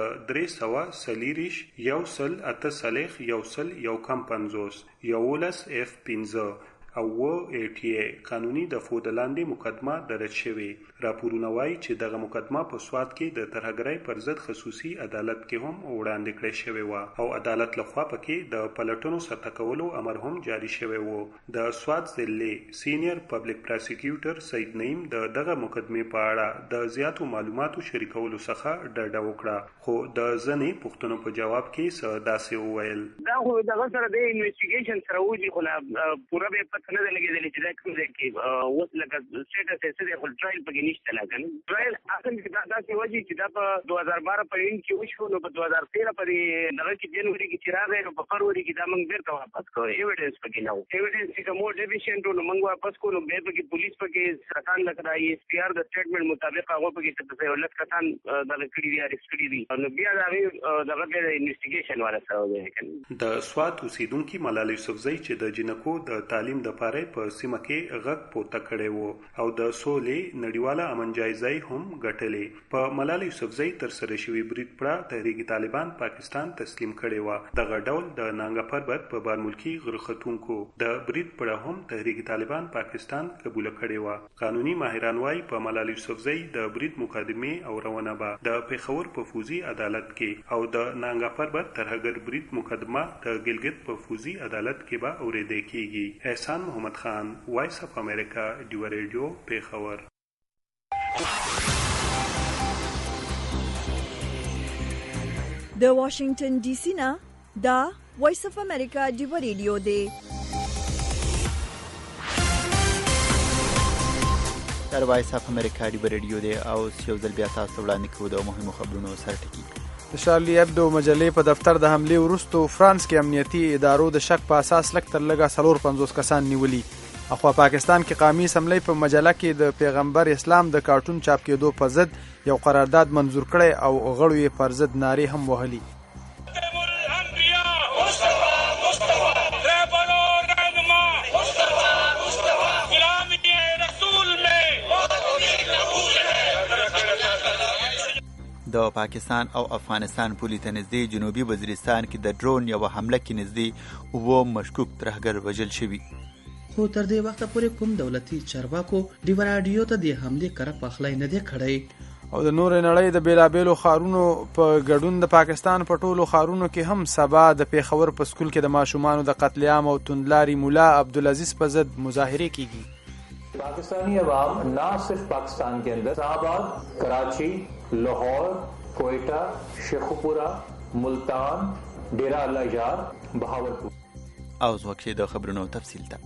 [SPEAKER 11] 340 یوسل اتسلیخ یوسل یو کم 50 یولس F15 او ATA قانوني د فودلاندې مقدمه درج شوی. راپورونه وایي چې دغه مقدمه په سوات کې د ترهګرۍ پر ضد خصوصي عدالت کې هم وړاندې کړې شوی و او عدالت لخوا پکې د پلټنو سرته کولو امر هم جاری شوی و. د سوات ضلع سینیئر پبلک پروسیکیوټر سید نعیم د دغه مقدمې په اړه د زیاتو معلوماتو شریکولو څخه ډډه وکړه خو د ځنې پوښتنو په جواب کې څه داسې وویل.
[SPEAKER 13] دا خو دغه سره د انویسټیګیشن سره وځي خو پوره به نه ده لګېدلې چې دا کوم ځای کې اوس لکه سټیټس یې څه دی خو ټرایل پکې نشته لا که نه ټرایل اصل کې دا داسې وجې چې دا په 2012 په اند کې وشو نو په 2013 په دغه کې جنوري کې چې راغی نو په فروری کې دا موږ بیرته واپس کړو ایویډنس پکې نه و ایویډنس چې مور ډیفیشنټ نو موږ واپس کړو نو بیا پکې پولیس پکې سرکان لکه د ای اس پی آر د سټیټمنټ مطابق هغه پکې څه ولت کسان دغه کړي دي اریسټ کړي دي نو بیا دا دغه د انویسټیګیشن ولا سره دی
[SPEAKER 11] د سوات اوسیدونکو ملال یوسفزئی چې د جنکو د تعلیم د پاره په سیمه کې غږ پورته کړی وو او د سولې نړیواله امن جایزه هم ګټلې په ملال یوسفزئی تر سره شوی برید پړه تحریک طالبان پاکستان تسلیم کړي و دغه ډول د نانګا پربت په بار ملکی غرختونکو د برید پړه هم تحریک طالبان پاکستان قبول کړي و قانوني ماهران وايي په ملال یوسفزئی د برید مقدمه او روانه به د پیښور په فوزي عدالت کې او د نانګا پربت ترهګر برید مقدمه د ګلګت په فوزي عدالت کې به اورېدل کیږي احسان محمد خان وایس اف امریکا ډیو ریډیو پیښور
[SPEAKER 1] د واشنگټن ډي سي نه دا وایس اف امریکا ډیو ریډیو دی
[SPEAKER 2] در وایس اف امریکا ډیو ریډیو دی او یو ځل بیا تاسو وړاندې کوو د مهمو خبرونو سرټکی
[SPEAKER 3] د شارلی ابدو مجلې په دفتر د حملې وروسته فرانس کې امنیتي ادارو د شک په اساس لږ تر لږه 450 کسان نیولي اخوا پاکستان کې قومي اسمبلی په مجله کې د پیغمبر اسلام د کارټون چاپ کېدو په ضد یو قرارداد منظور کړی او غړو یې پر ضد نارې هم وهلي
[SPEAKER 2] د پاکستان او افغانستان پولې ته نږدې جنوبي وزیرستان کې د ډرون یوه حمله کې نږدې 9 مشکوک ترهګر وژل شوي
[SPEAKER 4] خو تر دې وخته پورې کوم دولتي چارواکو ډیو رادیو ته د حملې کړه پخلی نه دی کړی
[SPEAKER 3] او د نور نړۍ د بیلابېلو ښارونو په ګډون د پاکستان په ټولو ښارونو کې هم سبا د پیښور په سکول کې د ماشومانو د قتل عام او توندلاري مولا عبدالعزیز په ضد مظاهرې کیږي
[SPEAKER 5] पाकिस्तानी अवाम न सिर्फ पाकिस्तान के अंदर इस्लामाबाद, कराची, लाहौर, कोयटा, शेखुपुरा, मुल्तान, डेरा अल्लाह यार, बहावलपुर
[SPEAKER 2] او وکشي د خبرونو تفصیل ته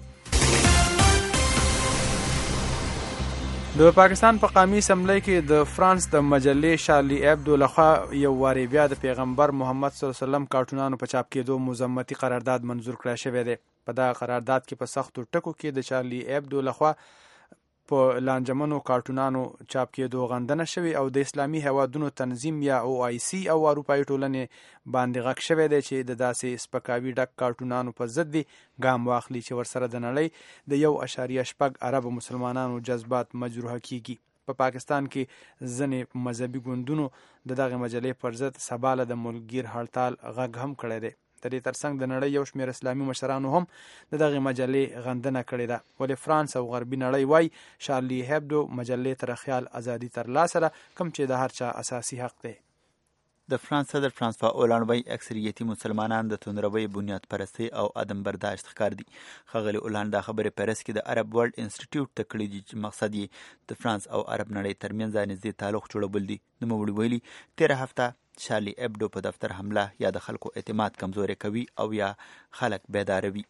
[SPEAKER 3] د پاکستان په قومي اسمبلی کې د فرانس د مجلې شارلی ابدو لخوا یو واري بیا د پیغمبر محمد صلی الله علیه وسلم کارټونانو په چاپ کېدو مذمتي قرارداد منظور کړی شوی دی په دا قرارداد کې په سختو ټکو کې د شارلی ابدو لخوا په لانجمنو کارټونانو چاپ کېدو غندنه شوی او د اسلامي هیوادونو تنظیم یا او آی سی او اروپایي ټولنې باندې غږ شوی دی چې د داسې سپکاوي ډک کارټونانو په ضد دی ګام واخلي چې ورسره د نړۍ د 1.8 ارب مسلمانانو جذبات مجروح کیږي په پاکستان کې ځینې مذهبي ګوندونو د دغه مجلې پر ضد سباله د ملګیر هړتال غږ هم کړی دی د دې ترڅنګ د نړۍ یو شمېر اسلامي مشرانو هم د دغه مجلې غندنه کړې ده ولې فرانس او غربي نړۍ وایي شارلی هبدو مجلې تر خیال ازادي ترلاسه ده کوم چې د هر چا اساسي حق دی
[SPEAKER 2] د فرانس صدر فرانسوا اولانډ وایي اکثریتي مسلمانان د توندروي بنیاد پرستۍ او عدم برداشت ښکار دي ښاغلي اولانډ دا خبرې پیرس کې د عرب ورلد انسټیټیوټ ته کړې دي چې مقصد یې د فرانس او عرب نړۍ ترمنځ نږدې تعلق جوړول دي نوموړي ویلي تېره هفته شارلی ابدو په دفتر حمله یا د خلکو اعتماد کمزوري کوي او یا خلک بیداروي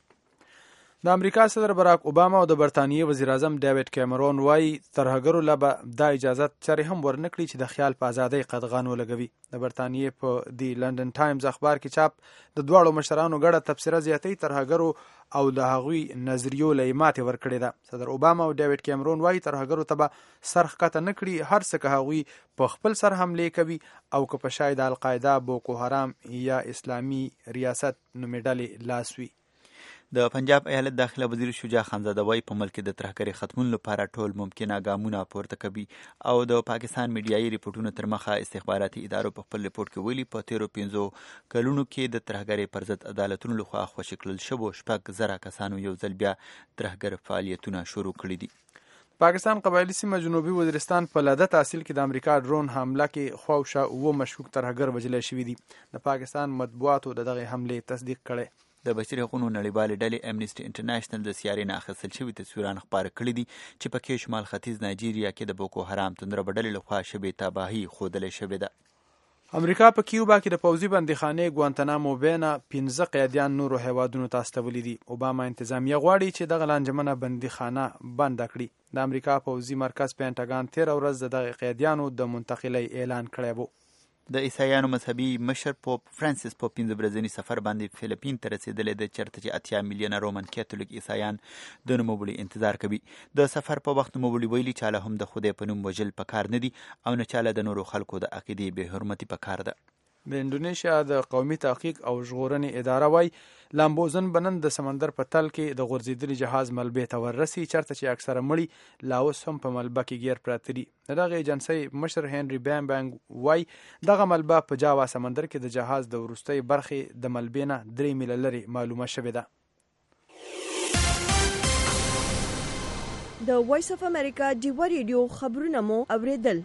[SPEAKER 3] د امریکا صدر براک اوباما او د برتانیې وزیر اعظم ډیوډ کیمرون وایي ترهګرو له به دا اجازه چرې هم ورنکړي چې د خیال په ازادۍ قدغن ولګوي د برتانیې په دی لندن ټایمز اخبار کې چاپ د دواړو مشرانو ګډه تبصره زیاتې ترهګرو او د هغوی نظریو له ماتې ورکړې ده صدر اوباما او ډیوډ کیمرون وایي ترهګرو ته به سر ښکته نه کړي هر څه که هغوی په خپل سر حملې کوي او که په شاید القاعده بوکو حرام یا اسلامي ریاست نومې ډلې لاس وي
[SPEAKER 2] د پنجاب ایالت داخله وزیر شجاع خانزاده وایي په ملک کې د ترهګرۍ ختمون لپاره ټول ممکنه ګامونه پورته کوي او د پاکستان میډیایي ریپورټونو تر مخه استخباراتي ادارو په خپل ریپورټ کې ویلي په تیرو 15 کلونو کې د ترهګرۍ پر ضد عدالتونو لخوا خوشي کړل شوو 6,000 کسانو یو ځل بیا ترهګر فعالیتونه شروع کړي دي
[SPEAKER 3] پاکستان قبایلی سیمه جنوبي وزیرستان په لاده تحصیل کې د امریکا ډرون حمله کې خواوشا 9 مشکوک ترهګر وژل شوي دي د پاکستان مطبوعاتو دغه حمله تصدیق کړي
[SPEAKER 2] د بشري حقوقو نړیوالې ډلې امنیسټي انټرنیشنل د سیارې نه اخیستل شوي تصویران خپاره کړي دي چې پکې شمال ختیځ نایجیریا کې د بوکو حرام توندره ډلې لخوا شبې تباهي ښودلې شوې ده
[SPEAKER 3] امریکا په کیوبا کې د پوځي بندیخانې ګوانتنامو بې نه 15 قیدیان نورو هیوادونو ته استولي دي. اوباما انتظامیه غواړي چې دغه لانجمنه بندیخانه بنده کړي. د امریکا پوځي مرکز پینټاګان 13 ورځ د دغه قیدیانو د منتقلۍ اعلان کړی و.
[SPEAKER 2] د عیسایانو مذهبي مشر پوپ فرانسیس په 15 ورځني سفر باندې فلیپین ته رسېدلی دی، چېرته چې 80 میلیونه رومن کاتولیک عیسایان د نوموړي انتظار کوي. د سفر په وخت نوموړي ویلي چې هله هم د خدای په نوم وژل پکار نه دي او نه چاله د نورو خلکو د عقیدې بې حرمتي پکار ده.
[SPEAKER 3] د انډونیشیا د قومي تحقیق او ژغورنې اداره وایي لامبوزن بنن د سمندر په تل کې د غورځېدلي جهاز ملبې ته وررسي، چېرته چې اکثره مړي لا اوس هم په ملبه کې ګیر پراته دي. د دغې ایجنسۍ مشر هنري بامبنګ وایي دغه ملبه په جاوا سمندر کې د جهاز د وروستۍ برخې د ملبې نه 3 میله لرې معلومه شوې ده.
[SPEAKER 1] د وایس اف امریکا ډیوه ریډیو خبرونه مو اوریدل.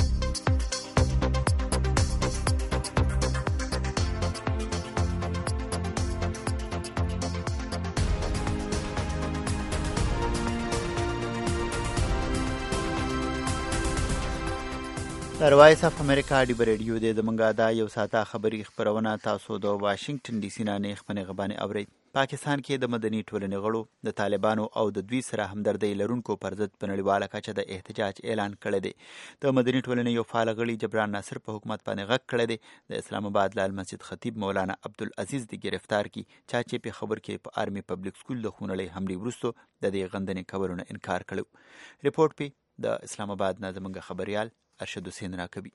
[SPEAKER 2] در وایس اف امریکا ډیوه ریډیو د زمونږه دا یو ساعته خبري خبرونه تاسو د واشنگټن ډي سي نه نیغ په نیغه باندې اورئ. پاکستان کې د مدني ټولنې غړو د طالبانو او د دوی سره همدردۍ لرونکو پر ضد په نړیواله کچه د احتجاج اعلان کړی دی. د مدني ټولنې یو فعال غړي جبران ناصر په حکومت باندې غږ کړی دی. د اسلام آباد لال مسجد خطیب مولانا عبدالعزیز د گرفتار کی چا چې په خبر کې په آرمي پبلک سکول د خونړۍ حملې وروسته د دې غندنې کولو انکار کړو. ریپورت په د اسلام آباد نه زموږ خبريال ارشد حسین راکبي.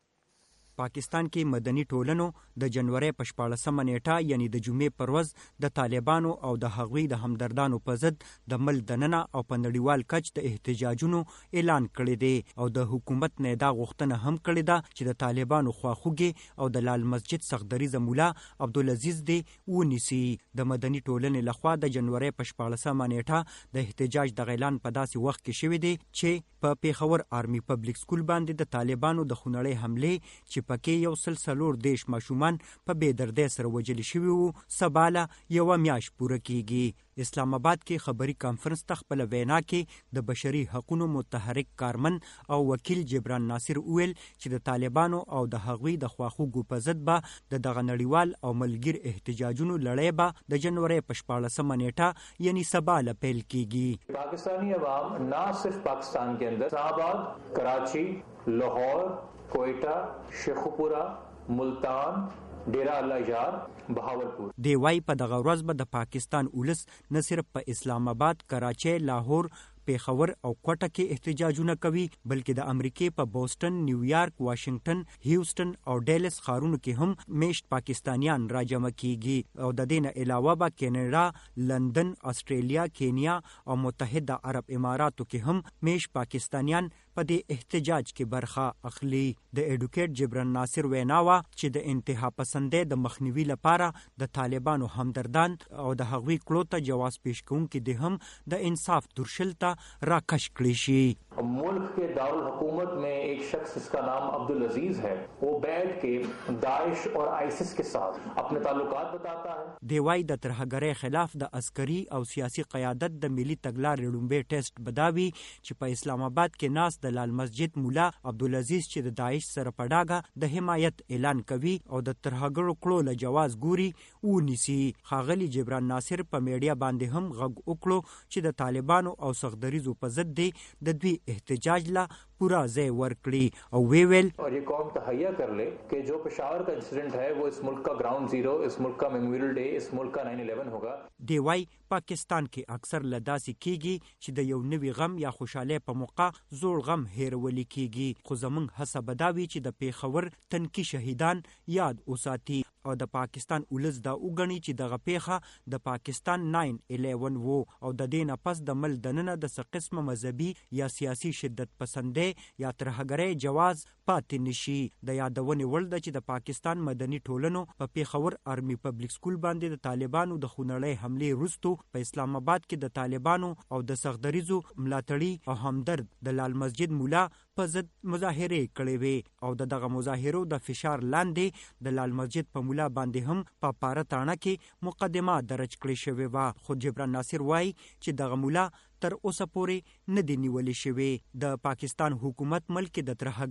[SPEAKER 14] پاکستان کې مدني ټولنو د جنوري په 14 نیټه یعنی د جمعې پر ورځ د طالبانو او د هغوی د همدردانو په ضد د ملک دننه او په نړیوال کچ د احتجاجونو اعلان کړی دی او د حکومت نه دا غوښتنه هم کړې ده چې د طالبانو خواخوږي او د لال مسجد صخدریزه مولا عبدالعزیز دی ونیسي. د مدني ټولنې لخوا د جنوري په 14 نیټه د احتجاج د اعلان په داسې وخت کې شوی دی چې په پیښور آرمي پبلک سکول باندې د طالبانو د خونړۍ حملې چې پکې یو سلسلور دیش ماشومان په بې دردۍ سره وژل شوي وو سباله یوه میاشت پوره کیږي. اسلام آباد کې خبري کانفرنس ته خپله وینا کې د بشري حقوقو متحرک کارمن او وکیل جبران ناصر وویل چې د طالبانو او د هغوی د خواخوږو په ضد به د دغه نړیوال او ملګر احتجاجونو لړۍ به د جنوري په 14 نیټه یعنی سباله پیل کیږي.
[SPEAKER 5] पाकिस्तानी अवाम न सिर्फ पाकिस्तान के अंदर इस्लामाबाद, कराची, लाहौर, कोयटा, शेखुपुरा, मुल्तान, डेरा अल्लाहजार, बहावलपुर
[SPEAKER 14] دی وايي په دغه ورځ به د پاکستان ولس نه صرف په اسلام آباد، کراچۍ، لاهور، پیښور او کوټه کې احتجاجونه کوي بلکې د امریکې په بوسټن، نیویارک، واشنگټن، هیوستن او ډیلس ښارونو کې هم میشت پاکستانیان راجمع کیږي او د دې نه علاوه به کینیډا، لندن، استرالیا، کینیا او متحده عرب اماراتو کې هم میشت پاکستانیان په دې احتجاج کې برخه اخلي. د ایډوکیټ جبران ناصر ویناوه چې د انتها پسندۍ د مخنیوي لپاره د طالبانو همدردان او د هغوی کړو ته جواز پیش کوونکي دي هم د انصاف درشل ته راکش کړی شي.
[SPEAKER 5] मुल्क के दारुल हुकूमत में एक शख्स जिसका नाम अब्दुल अजीज है वो बैठ के दाइश और आईसिस के साथ अपने ताल्लुकात बताता है.
[SPEAKER 14] دی وايي د ترهګرۍ خلاف د عسکري او سیاسي قیادت د ملي تګلارې لومړی ټیسټ بداوي چې په اسلام آباد کې ناس د لال مسجد مولا عبدالعزیز چې د داعش سره په ډاګه د حمایت اعلان کوي او د ترهګرو کړو له جواز ګوري ونیسي. ښاغلي جبران ناصر په میډیا باندې هم غږ وکړو چې د طالبانو او صخدریزو په ضد دی د دوی احتجاج لا पूरा ځای ورکړي او ویل
[SPEAKER 5] और ये कौम तहैया कर ले कि जो पेशावर का इंसिडेंट है वो इस मुल्क का ग्राउंड जीरो, इस मुल्क का मेमोरियल डे, इस मुल्क का 9/11 होगा.
[SPEAKER 14] دی وايي پاکستان کې اکثر لداسي کیږي چې د یو نوي غم یا خوشاله په موقع زوړ غم هیرول کیږي خو زمونږ هڅه بداوي چې د پیښور تنکي شهیدان یاد وساتي او د پاکستان ولس دا وګڼي چې دغه پیښه د پاکستان 9/11 وو او د دې نه پس د مل دننه د څه قسمه مذهبي یا سیاسي شدت پسندۍ یا ترهګرۍ جواز پاتې نشي. د یادونې وړ ده چې د پاکستان مدني ټولنو په پیښور آرمي پبلک سکول باندې د طالبانو د خونړۍ حملې وروسته په اسلام آباد کې د طالبانو او د صخدریزو ملاتړي او همدرد د لال مسجد مولا په ضد مظاهرې کړې وې او دغه مظاهرو د فشار لاندې د لال مسجد په مولا باندې هم په پاره تاڼه کې مقدمه درج کړې شوې وه. خو جبران ناصر وایي چې دغه مولا تر اوسه پورې نه دی نیولې شوې. د پاکستان حکومت ملک د ترهګرۍ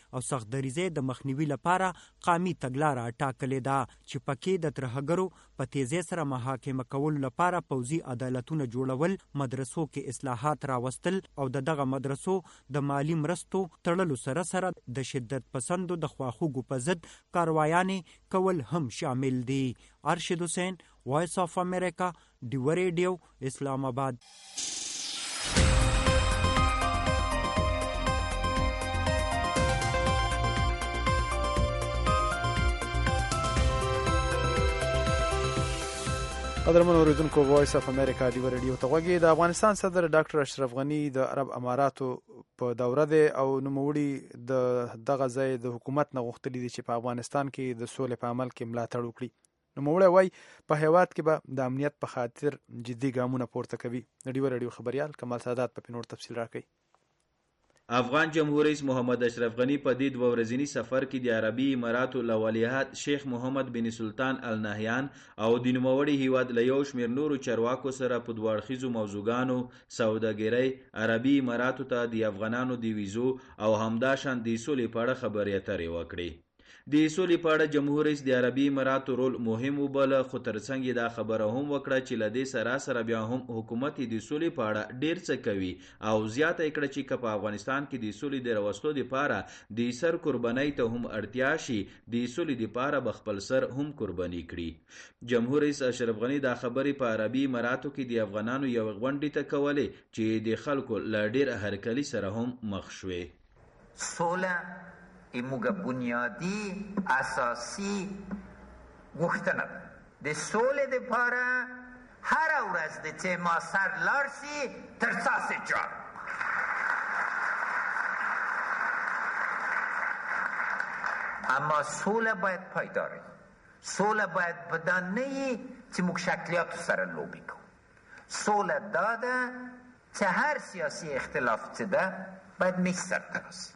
[SPEAKER 14] او سختدریزۍ د مخنیوي لپاره قامي تګلاره ټاکلې ده چې پکې د ترهګرو په تیزۍ سره محاکمه کولو لپاره پوځي عدالتونه جوړول، مدرسو کې اصلاحات راوستل او دغه مدرسو د مالی مرستو تړلو سره سره د شدت پسندو د خواخوږو په ضد کاروایانې کول هم شامل دي. ارشد حسین، وایس آف امریکا، ډیو ریډیو، اسلام آباد.
[SPEAKER 3] قدرمن اوریدونکو، وایس اف امریکا ډیو ریډیو ته غوږی. د افغانستان صدر ډاکټر اشرف غنی د عرب اماراتو په دوره دی او نوموړي د دغه ځای د حکومت نه غوښتلي دي چې په افغانستان کې د سولې په عمل کې ملاتړ وکړي. نوموړی وایي په هیواد کې به د امنیت په خاطر جدي ګامونه پورته کوي. د ډیو ریډیو خبریال کمال سادات په نور تفصیل راکوي.
[SPEAKER 15] افغان جمهور رئیس محمد اشرف غنی په دې 2 ورځني سفر کې د عربي اماراتو له ولیعهد شیخ محمد بن سلطان ال نهیان او د نوموړي هیواد له یو شمېر نورو چارواکو سره په 2 اړخیزو موضوعګانو، سوداګرۍ، عربي اماراتو ته د افغانانو د ویزو او همداشان د سولې په اړه خبرې اترې وکړې. د سولې په اړه جمهور رئیس د عربي اماراتو رول مهم وباله، خو ترڅنګ یې دا خبره هم وکړه چې له دې سره بیا هم حکومت د سولې په اړه ډیر څه کوي او زیاته یې کړه چې په افغانستان کې د سولې د راوستلو لپاره د سر قربانۍ ته هم اړتیا شي، د سولې لپاره به خپل سر هم قرباني کړي. جمهور رئیس اشرف غنی دا خبرې په عربي اماراتو کې د افغانانو یو غونډې ته کولې چې د خلکو له ډیر هرکلي سره هم مخ شوې.
[SPEAKER 16] سوله ایموگا بنیادی اساسی غوښتنه ده د سولې دپاره هره ورځ د چې ما سر لاړ شي تر څاسې جان. اما سوله باید پایداره، سوله باید بدان نه وي چې موږ شکلیاتو سره لوبې کوو. سوله دا ده چې هر سیاسي اختلاف چې ده باید میز سرته راسي.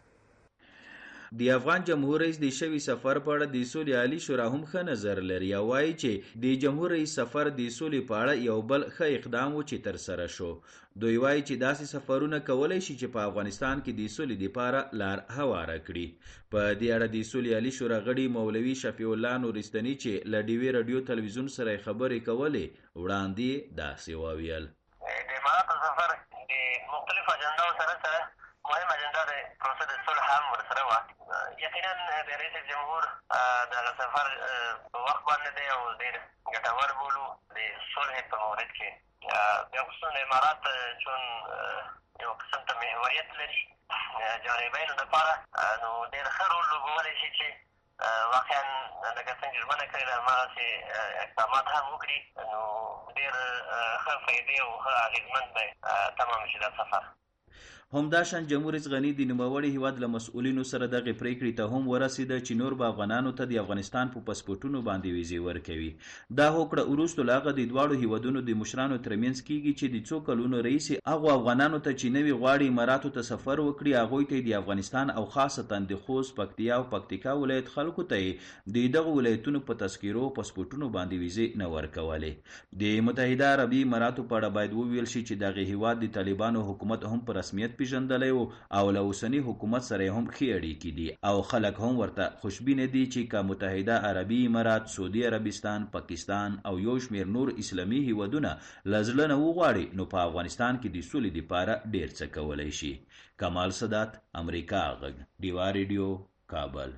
[SPEAKER 15] د افغان جمهور رئیس د شوي سفر په اړه د سولې عالی شورا هم ښه نظر لري او وایي چې د جمهور رئیس سفر د سولې په اړه یو بل ښه اقدام و چې ترسره شو. دوی وایي چې داسې سفرونه کولی شي چې په افغانستان کې د سولې لپاره لار هواره کړي. په دې اړه د سولې عالی شورا غړي مولوي شفیع الله نورستاني چې له ډیوي رادیو تلویزیون سره خبرې کولې وړاندې داسې وویل.
[SPEAKER 17] د اماراتو سفر د مختلفو اجنداو سره مهم اجندا د پروسه د صلح هم ورسره وه. یقینا د رئیس جمهور دغه سفر په وخت باندې دی او ډېر ګټور بولو د صلح په مورد کې. بیا خصوصا د امارات چون یو قسم ته محوریت لري جانبینو دپاره، نو ډېر ښه رول لوبولی شي چې واقعا لکه څنګه ژمنه کړې ده هماغسې اقدامات هم وکړي، نو ډېر ښه فایدې او ښه اغېزمن به تمام شي دا سفر.
[SPEAKER 15] همداشان جمهور رئیس غنی د نوموړي هیواد له مسؤلینو سره دغه پریکړې ته هم ورسېده چې نور به افغانانو ته د افغانستان په پاسپورټونو باندې ویزې ورکوي. دا هوکړه وروسته له هغه د دواړو هیوادونو د مشرانو ترمنځ کیږي چې د څو کلونو رئیسې هغو افغانانو ته چې نوي غواړي اماراتو ته سفر وکړي هغوی ته د افغانستان او خاصتا د خوست، پکتیا او پکتیکا ولایت خلکو ته د دغه ولایتونو په تذکیرو پاسپورټونو باندې ویزې نه ورکولې. د متحده عربي اماراتو په اړه باید وویل شي چې دغه هیواد د طالبانو حکومت هم په رسمیت پیژندلی و او له اوسني حکومت سره هم ښې اړیکې دي او خلک هم ورته خوشبینه دي چې که متحده عربي امارات، سعودي عربستان، پاکستان او یو شمېر نور اسلامي هیوادونه له زړه نه وغواړي نو په افغانستان کې د سولې دپاره ډېر څه کولی شي. کمال سادات، امریکا غږ، ډیوا ریډیو، کابل.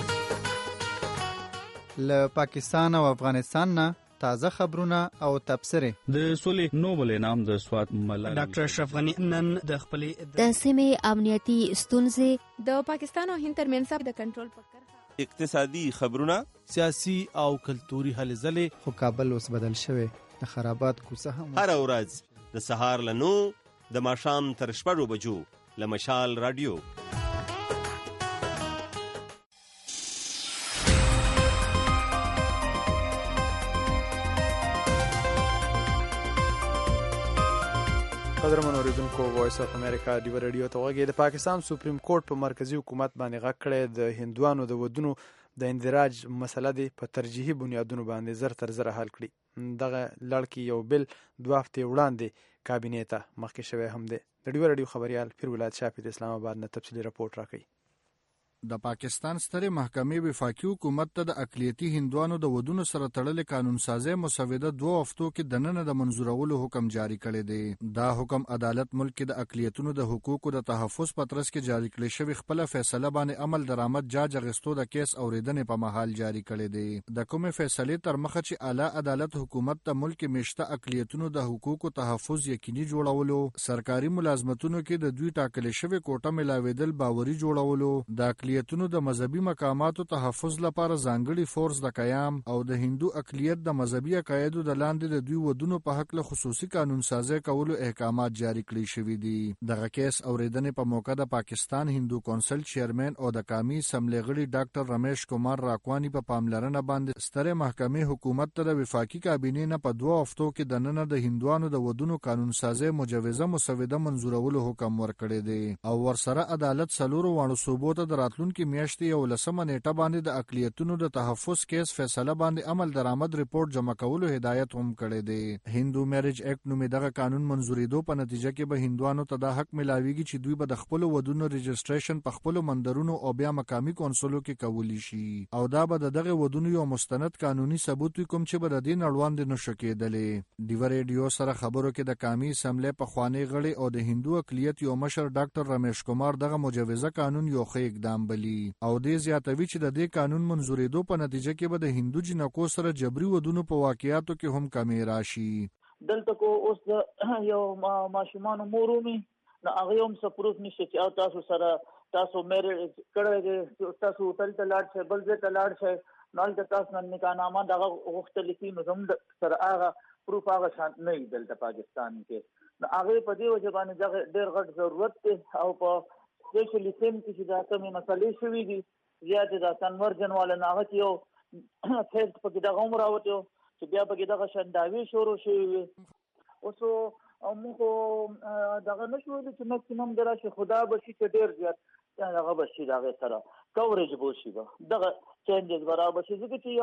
[SPEAKER 2] له پاکستان او افغانستان نه تازه خبرونه او تبصرې.
[SPEAKER 18] د سولې نوبل انعام د سوات ملالۍ
[SPEAKER 19] ډاکټر اشرف غنی نن د خپلې
[SPEAKER 20] د سیمې امنیتي ستونزې
[SPEAKER 21] د پاکستان او هند ترمنځ د کنټرول په کرښه،
[SPEAKER 18] اقتصادي خبرونه،
[SPEAKER 19] سیاسي او کلتوري هلې ځلې.
[SPEAKER 2] خو کابل اوس بدل شوی، د خرابات کوڅه هم
[SPEAKER 18] هر ورځ د سهار له 9 د ماښام تر 6 بجو له مشال رادیو.
[SPEAKER 3] قدرمن اوریدونکو، وایس اف امریکا ډیو ریډیو ته غوږی. د پاکستان سپریم کورټ په مرکزی حکومت باندې غږ کړی د هندوانو د ودونو د اندراج مسله دی په ترجیحي بنیادونو باندې زر تر زره حل کړي. دغه لړ کې یو بل 2 هفتې وړاندې کابینې ته مخکې شوی هم دی. د ډیو ریډیو خبریال پیر ولایت شافي د اسلام آباد نه تفصیلي رپورټ راکوي.
[SPEAKER 8] د پاکستان سترې محکمې وفاقي حکومت ته د اقلیتي هندوانو د ودونو سره تړلې قانون سازي مسوده 2 هفتو کې دننه د منظورولو حکم جاری کړی دی. دا حکم عدالت ملک کې د اقلیتونو د حقوقو د تحفظ په ترڅ کې جاری کړی شوی خپل فیصله باندې عمل درآمد جاج اغستو د کیس اوریدنې په محل جاری کړی دی. د کومې فیصلې تر مخه چې اعلی عدالت حکومت ته ملک میشته اقلیتونو د حقوقو تحفظ یقیني جوړولو، سرکاري ملازمتونو کې د دوی ټاکل شوی کوټه ملاویدل باوري جوړولو، د اقلیتونو د مذهبي مقاماتو تحفظ لپاره ځانګړي فورس د قیام او د هندو اقلیت د مذهبي عقایدو د لاندې د دوی ودونو په حق له خصوصي قانون سازي کولو احکامات جاری کړی شوي دي. دغه کیس اوریدنې په موقع د پاکستان هندو کونسل چیرمن او د قومي اسمبلی غړي ډاکټر رمیش کمار راکوانی په پاملرنه باندې ستره محکمې حکومت ته د وفاقي کابینې نه په 2 هفتو کې دننه د هندوانو د ودونو قانون سازي مجوزه مسوده منظورولو حکم ورکړی دی او ورسره عدالت سلورو وانه صوبو ته د راتلونکي میاشتې 11 نیټه باندې د اقلیتونو د تحفظ کیس فیصله باندې عمل درآمد ریپورت جمع کولو هدایت هم کړی دی. هندو میریج ایکټ نومې دغه قانون منظوریدو په نتیجه کې به هندوانو ته د حق ملاويږي چې دوی به د خپل ودونو رجسټریشن په خپل مندرونو او بیا مقامي کونسلو کې کولی شي او دا به دغه ودونو یو مستند قانوني ثبوت کوم چې به د دې نړوند نشو کېدلې. دیو ریډیو سره خبرو کې د قومي اسمبلی په خوانی غړي او د هندو اقلیت یو مشر ډاکټر رمیش کمار دغه مجوزه قانون یو ښه اقدام بلی او دې زیاتوي چې د دې قانون منظوریدو په نتیجه کې به د هندو جنکو سره جبري ودونو په واقعیاتو کې هم کمی راشي.
[SPEAKER 22] دلته کو اوس یو ماشومان مورومي نو هغه هم سپروف نشي چې تاسو سره تاسو مېرج کړی تاسو هوټل ته لاړ شئ بل ځای ته لاړ شئ نو د تاسو نن نکاحنامه دغه غوښتل کی نو زم سره هغه پروف هغه شان نه دلته پاکستان کې نو هغه په دې وجه باندې دغه ډېر غټ ضرورت دی او په سپیشلی سیم کې چې دا کومې مسلې شوي دي زیاتې دا کنورجن والا ناغت یو فیکټ پکې دغه هم راوتی چې بیا پکې دغه شنداوي شروع شوي وي. اوسو موږ دغه نه شو ویلي چې مکسیمم د راشي خدا به شي چې ډېر زیات دغه به شي د هغې سره کوریج به وشي به دغه چینجز به را به شي ځکه چې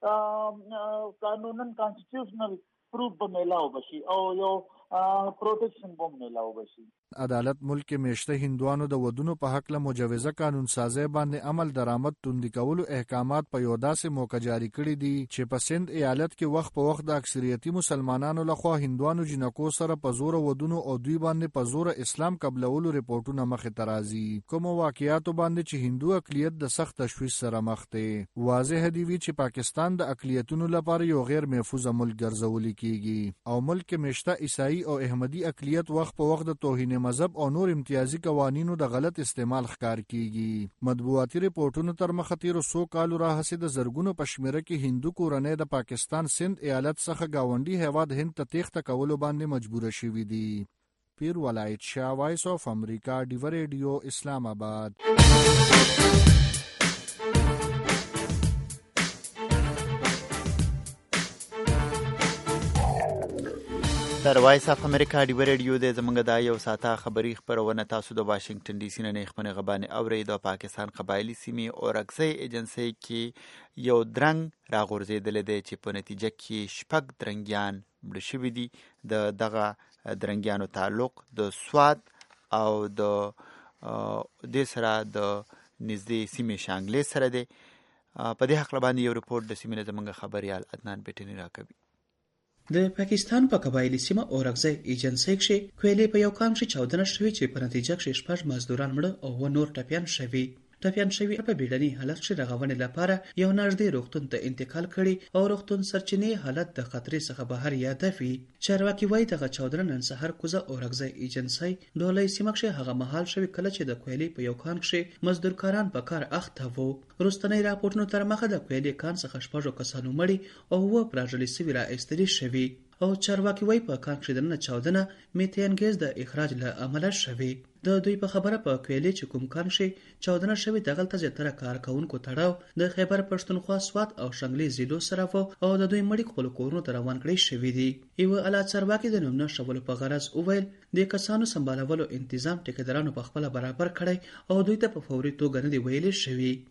[SPEAKER 22] یو قانونا کانسټیټیوشنل پروف به میلاو به شي او یو پروټیکشن به میلاو به شي.
[SPEAKER 8] عدالت ملک میشته هندوانو د ودونو په حق له مجوزه قانون سازي باندې عمل درآمد توندي کولو احکامات په یو داسې موقع جاری کړی دي چې په سند ایالت کې وخت په وخت د اکثریتي مسلمانانو لخوا هندوانو جنکو سره په زور ودونو او دوی باندې په زور اسلام قبلولو ریپورتونه مخه ترازي. کوم واقعیات باندې چې هندو اقلیت د سخت تشویش سره مخ دي واضح دی چې پاکستان د اقلیتونو لپاره یو غیر محفوظ ملک ګرځول کیږي او ملک میشته عیسائی او احمدي اقلیت وخت په وخت د توهین مذهب او نور امتیازي قوانینو د غلط استعمال ښکار کیږي. مطبوعاتي ریپورتونو تر مخه تیرو 100 کالو راهسې د زرګونو په شمیره کې هندو کورنۍ د پاکستان سند ایالت څخه گاونډي هیواد هند ته تېښته کولو باندې مجبور شوي دي. پیر ولایت شاه وایس اف امریکا دیو ریډیو اسلام آباد.
[SPEAKER 2] تر وایس اف امریکا دی ریډیو د زمونږ د یو ساته خبری خبرونه تاسو د واشنگټن ډي سي نه خبرونه غبانې اوري د پاکستان قبایلی سیمې او رکسي ایجنسی کې یو درنګ راغورځیدل دي چې په نتیجه کې شپږ درنګیان مړ شوي دي. دغه درنګیانو تعلق د سواد او د دې سره د نږدې سیمې شانګلې سره دی. په دې حق باندې یو رپورت د سیمې زمونږ خبريال عدنان بیٹنی راکوي.
[SPEAKER 4] د پاکستان په قبایلی سیمه اورکزی ایجنسی کې کویلې په یو کام کې چاودنه شوې چې په نتیجه کې شپږ مزدوران مړه او نور ټپیان شوي. ټپیان شوي په بیړني حالت کې رغونې لپاره یو نږدې روغتون ته انتقال کړي او روغتون سرچینې حالت د خطرې څخه بهر یادوي. چارواکي وایي دغه چاودنه نن سحر کوزه اورکزی ایجنسی ډولۍ سیمه کې هغه مهال شوې کله چې د کویلې په یو کان کې مزدور کاران په کار اخته وو. وروستنی راپورټونو تر مخه د کویلې کان څخه شپږ کسانو مړي او و پراژلې سوي را ایستلې شوي او چارواکي وایي په کان کې دننه چاودنه میتین ګیس د اخراج له امله شوي. د دوی په خبره په کویلې چې کوم کان شي چاودنه شوي دغلته زیاتره کارکونکو تړاو د خیبر پښتونخوا سوات او شنګلې ضلعو سره وو او د دوی مړي خپل کورونو ته روان کړي شوي دي. یو اعلی چارواکي د نوم نشولو په غرض وویل د کسانو سمبالولو تنظیم ټیکدارانو په خپل برابر کړی او دوی ته په فوري توګه نه دی ویلې شوي.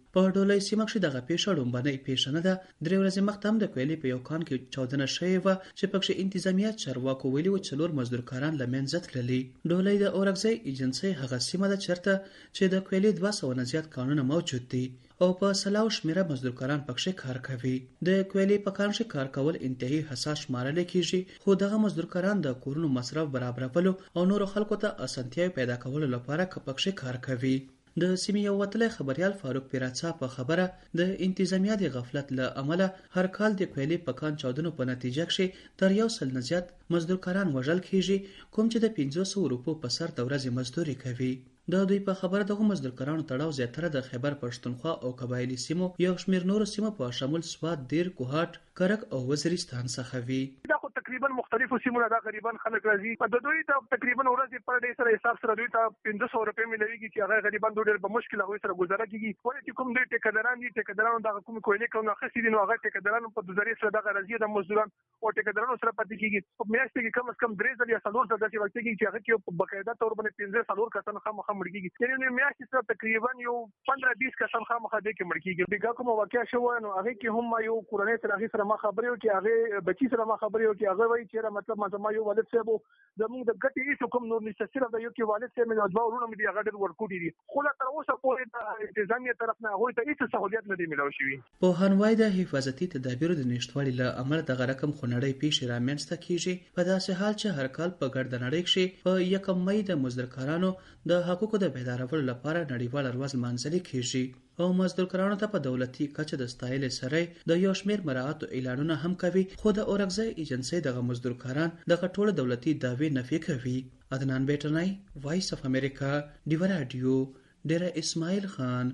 [SPEAKER 4] په ډولۍ سیمه کښې دغه پیښه لومبنۍ پیښه نه ده. 3 ورځې مخته هم د کویلې په یو کان کې چاودنه شوې وه چې پکښې انتظامیه چارواکو ویلي وو 4 مزدور کاران له منځه تللي. ډولۍ د اورکزۍ ایجنسۍ هغه سیمه ده چېرته چې د کویلې 200 نه زیات کانونه موجود دي او په سلاو شمېره مزدور کاران پکښې کار کوي. د کویلې په کان کښې کار کول انتهایی حساس شمارل کېږي، خو دغه مزدور کاران د کورونو مصرف برابرولو او نورو خلکو ته اسانتیاوې پیدا کولو لپاره پکښې کار کوي. د سیمې یو وتلی خبریال فاروق پیراڅا په خبره د انتظامیه د غفلت له امله هر کال د کویلې په کان چاودنو په نتیجه کښې تر 100 نه زیات مزدور کاران وژل کېږي، کوم چې د 500 روپو په سر د ورځې مزدوري کوي. د دوی په خبره دغه مزدور کارانو تړاو زیاتره د خیبر پښتونخوا او قبایلي سیمو یو شمېر نورو سیمو په شمول سوات، دیر، کوهاټ، کرک او وزیرستان څخه وي.
[SPEAKER 7] دا خو تقریبا مختلفو سیمونو دا غریبان خلک راځي، د دوی ته تقریبا ورځې پر ډې سره حساب سره دوی ته 500 روپۍ ملويږي چې هغه غریبان دوی ډېر په مشکل هغوی سره ګزاره کېږي. ولې چې کوم دوی ټیکهداران دي، ټیکهدارانو دغه کوم کویلې کارونه اخیستي دي، نو هغه ټیکهدارانو په ذریعې سره دغه راځي د مزدوران او ټیکهدارانو سره پاتې کېږي. په میاشت کې کم از کم 3 ځله یا 4 ځله داسې وخت کېږي چې هغه کې په باقاعده طور باندې 15-4 کسان خامخا مړ کېږي. یعنې میاشت سره تقریبا یو 15-20 کسان خامخا دې کې مړ کېږي. بیګا کومه واقعه شوه نو هغه کې هم یو کورنۍ سره هغه سره ما خبرې وکړې، هغه بچی سره ما خبرې وکړې، هغه وایي چې مطلب ما یو والد صاحب زموږ د ګټې هیڅ کوم نور نشته، صرف د یو کې والد صاحب مې دوه ورونه مې دي هغه ډېر ورکوټي دي، خو لا تر اوسه پورې د انتظامیه طرف نه هغوی ته هیڅ سهولیت نه دی میلاو شوي.
[SPEAKER 4] پوهان وایي د حفاظتي تدابیرو د نشتوالي له امله دغه رقم خونړۍ پیښې رامنځته کېږي، په داسې حال چې هر کال په ګرده نړۍ کښې په 1 مۍ د مزدور کارانو د حقوقو د بیدارولو لپاره نړیواله ورځ لمانځل کېږي او مزدور کارانو ته په دولتي کچه د ستایلې سره د یو شمېر مراعاتو اعلانونه هم کوي، خو د اورکزۍ ایجنسۍ دغه مزدور کاران دغه ټوله دولتي دعوې نفي کوي. عدنان بیټنی، وایس اف امریکا، ډیوه راډیو، ډیره اسماعیل خان.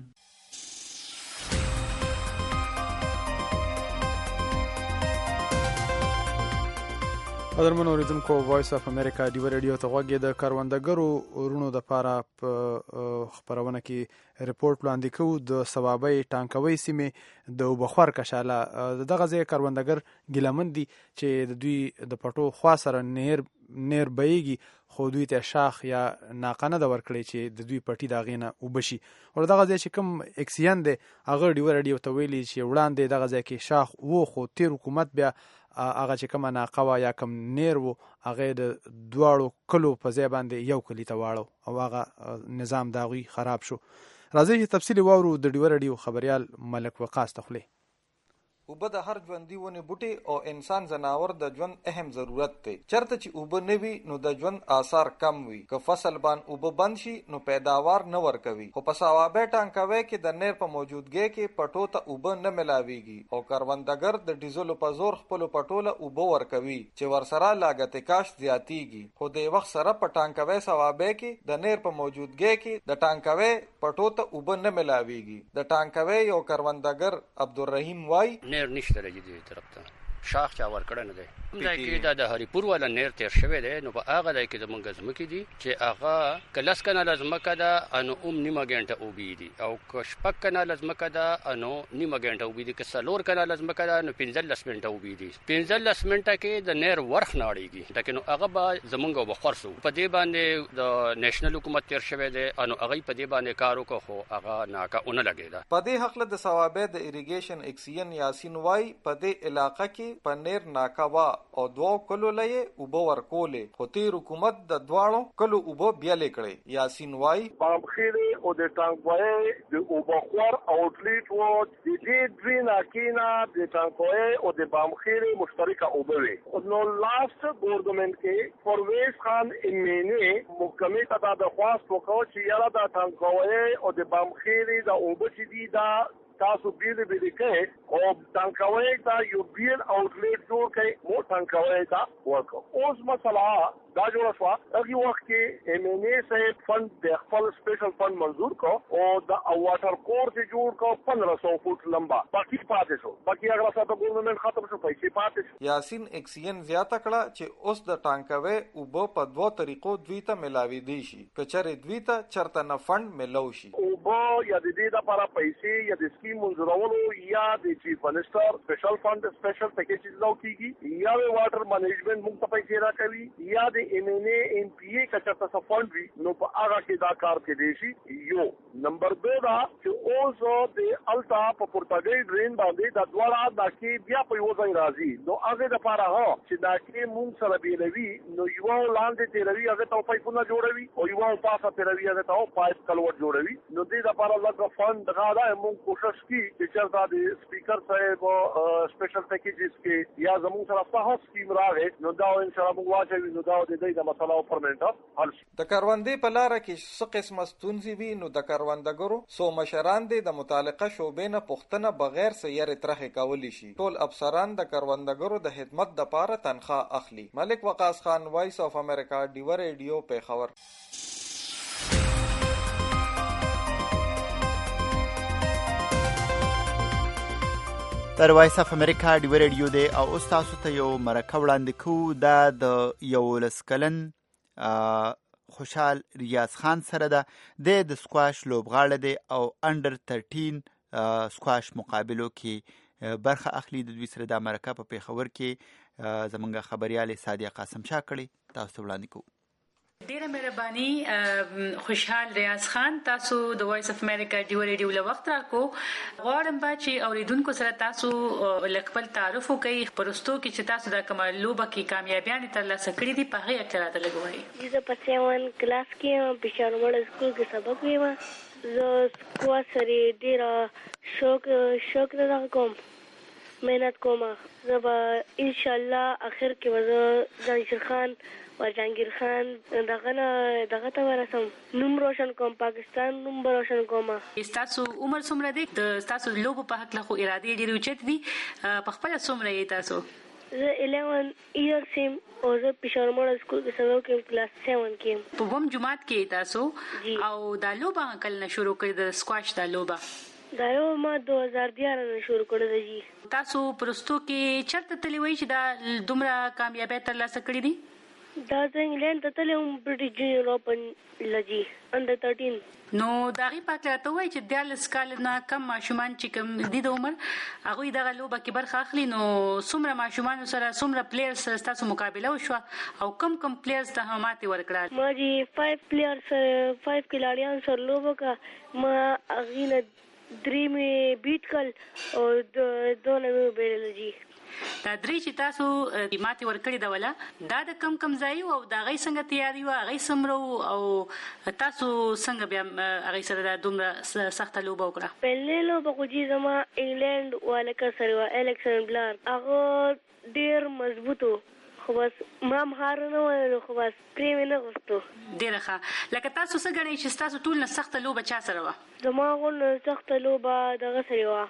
[SPEAKER 3] قدرمن اوریدونکو، وایس اف امریکا ډیوه راډیو ته غوږ د کروندګرو ورونو دپاره په خپرونه کې ریپورټ وړاندې کوو د صوابۍ ټانکوۍ سیمې د اوبخور کشاله. دغه ځای کروندګر ګیلمن دي چې د دوی د پټو خوا سره نهر بهیږي، خو دوی ته شاخ یا ناقه نه ده ورکړې چې د دوی پټي د هغې نه اوبه شي. او دغه ځای چې کوم اکسیجن دی هغه ډیوه راډیو ته ویلي چې وړاندې دغه ځای کې شاخ و، خو تیر حکومت بیا هغه چې کومه ناقه وه یا کوم نیر و هغې د 2 کلو په ځای باندې 1 کلي ته واړو او هغه نظام د هغوی خراب شو. راځئ چې تفصیل واورو د ډیوه راډیو خبریال ملک وقاص ته خولې.
[SPEAKER 9] اوبه د هر ژوندي ونې بوټي او انسان ځناور د ژوند اهم ضرورت دی. چرته چې اوبه نه وي نو د ژوند آثار کم وي. که فصل باندې اوبه بند شي نو پیداوار نه ورکوي. خو په صوابۍ ټانکوۍ کې د نیر په موجودګۍ کې پټو ته اوبه نه ملاویږي او کروندګر د ډیزلو په زور خپلو پټو له اوبه ورکوي چې ورسره لاګت کاشت زیاتیږي. خو د وخت سره په ټانکوۍ صوابۍ کې د نیر په موجودګۍ کې د ټانکوۍ پټو ته اوبه نه ملاویږي. د ټانکوۍ یو کروندګر عبدالرحیم وای
[SPEAKER 23] نیر نشته لري دې طرف ته شاخ چا ورکړه نه دی. دا کې د هریپور والا نیر تیر شوی دی، نو په هغه ځای کې زمونږ ځمکې دي چې هغه که 10 کناله ځمکه ده نو نیمه ګنټه اوبه دي، او که 6 کناله ځمکه ده نو نیمه ګنټه اوبه دي، که 4 کناله ځمکه ده نو 15 منټه اوبه دي. 15 منټه کې د نیر ورخ نه اړېږي، لکه نو هغه به زمونږ وبخور سو. په دې باندې د نېشنل حکومت تیر شوی دی، نو هغه په دې باندې کار وکړو، خو هغه ناکه اون لګېده.
[SPEAKER 9] په دې حق له د صوابۍ د اریګیشن اکسین یاسین وای په دې علاقه کې په نیر ناکوا او 2 کلو لې اوبه ورکولې، خو تیر حکومت د 2 کلو اوبه بیلې کړې. یاسین وای
[SPEAKER 7] بامخیری او د ټانکوۍ د اوبخور اوټلیټ وو د دې درې ناکینا د ټانکوۍ او د بامخیری مشترکه اوبه وي. نو لاست ګورنمنت کې پرویز خان امینی محکمې ته دا درخواست وکړ چې یاره د ټانکوۍ او د بامخیری د اوبه چې دي دا تاسو بیلې کې او ټانکوۍ ته یو بیل اوټلیټ جوړ کړئ، مو ټانکوۍ ته ورکړو. اوس مسله دا جوړه شوه، هغې وخت کې ایم این اے صاحب فنډ د خپل سپیشل فنډ منظور کړو او د واټر کورس یې جوړ کړو 1500 فوټ لمبا، باقي پاتې شو. باقي هغه ساته ګورنمنت ختم شو، پیسې پاتې شو.
[SPEAKER 9] یاسین اکسین زیاته کړه چې اوس د ټانکوۍ اوبه په 2 طریقو دوی ته ملاویدی شي، که چېرې دوی ته چېرته نه فنډ ملو شي.
[SPEAKER 7] اوبه یا د دې دپاره پیسې یا د سکیم منظورولو یا د چیف منسټر سپیشل فنډ سپیشل پیکیج اجلاو کیږي، یا د واټر مینجمنټ موږ ته پیسې راکوي، یا د ایم این اے ایم پی اے که چېرته څه فنډ وي نو په هغه کې دا کار کېدی شي. یو نمبر 2 دا چې اوس د التا په پورتګي ډرین باندې د دواړه د کې بیا په یو ځای راځي نو هغه د لپاره هو چې دا کې مونږ سره بیلوي نو یو لاندې تیروي هغه ته پایپونه جوړوي او یو پاسه تیروي هغه ته پایپ کلوټ جوړوي نو دې لپاره لږ فند غواړي مونږ کوشش کی چې چېرته د سپیکر صاحب سپیشل پیکیجز کې یا زموږ سره په سکیم راغی نو دا ان شاء الله موږ واچوي نو دا د دې د مسله او پرمنټ حل شي
[SPEAKER 9] د کاروندې په لار کې څه قسمه ستونزې وي نو د کاروندګرو سو مشران د متعلقه شوبې نه پوښتنه بغیر سیارې ترخه کولی شي ټول افسران د کاروندګرو د خدمت د پاره تنخواه اخلي ملک وقاص خان وایس اف امریکا ډیو ریډیو پیښور
[SPEAKER 2] در وایس اف امریکا ډیو ریډیو دی او اوس تاسو ته یو مرکه وړاندې کوو دا د 11 کلن خوشحال ریاض خان سره ده د سکواش لوبغاړی دی او انډر 13 سکواش مقابلو کې برخه اخلي د دوی سره د مرکه په پیښور کې زمونږ خبريال صادق قاسم شاه کړي تاسو وړاندې کوو
[SPEAKER 6] ډیره مهرباني خوشحال ریاض خان تاسو د وایس اف امریکا ډیو ریډیو له وخت راکو غواړم چې اوریدونکو سره تاسو خپل تعارف وکړئ پرستو کې چې تاسو د کمال لوبه کې کامیابیان ترلاسه کړې دي په هغه اکثرات لګوي
[SPEAKER 10] زه په 7 کلاس کې پېښور وړ سکول کې سبق وایم زه سکواش سره ډیره شوق نه کوم مهنت کوم زه به ان شاء الله اخر کې وزه جانشیر خان و جهانگیر خان دغه ته ورسم نوم روشن کوم پاکستان نوم روشن کوم
[SPEAKER 6] تاسو عمر څومره دی تاسو لوبو په حق له خو اراده ډیره اوچت دي په خپل څومره یې تاسو
[SPEAKER 10] زه 11 ایئرز سیم او زه پېښور ماډل سکول کې سبق کوم کلاس 7 کې
[SPEAKER 6] په ووم جماعت کې تاسو او دا لوبه کله شروع کړې د سکواش دا لوبه
[SPEAKER 10] دا یو ما 2011 نه شروع کړې دي
[SPEAKER 6] تاسو پرستو کې چرته تللی وای چې دا دومره کامیابی ترلاسه کړې دي
[SPEAKER 10] دا زه انګلند ته تلم برټش جونیور اوپن لجی انډر 13
[SPEAKER 6] نو داغي پاک ته وای چې د لسکال نه کم ماشومان چې کم دي د عمر هغه دغه لوبه کې برخه اخلي نو څومره ماشومان سره څومره پلیئرز تاسو مقابله وشو او کم پلیئرز ته هماتي ورکړل
[SPEAKER 10] ما جی 5 پلیئرز 5 کلاړیان سره لوبه کا ما اغینه 3 می بیټ کړ او 2 نه بیل جی
[SPEAKER 6] دا درې چې تاسو ماتي ورکړی دا ولا دا د کم ځای او دا غي څنګه تیاری و غي سمرو او تاسو څنګه بیا غي سره د دومره سخت لوبه وکړه
[SPEAKER 10] په لوبه خو جی زما انګلند والکه سره الکسن بلار هغه ډیر مضبوطو خو بس ما مهارنه ونه خو بس پرې نه غوښتو
[SPEAKER 6] ډیره ښه لکه تاسو څنګه غنئ چې تاسو ټول نه سخت لوبه چا سره و
[SPEAKER 10] زما غو سخت لوبه دغه سره و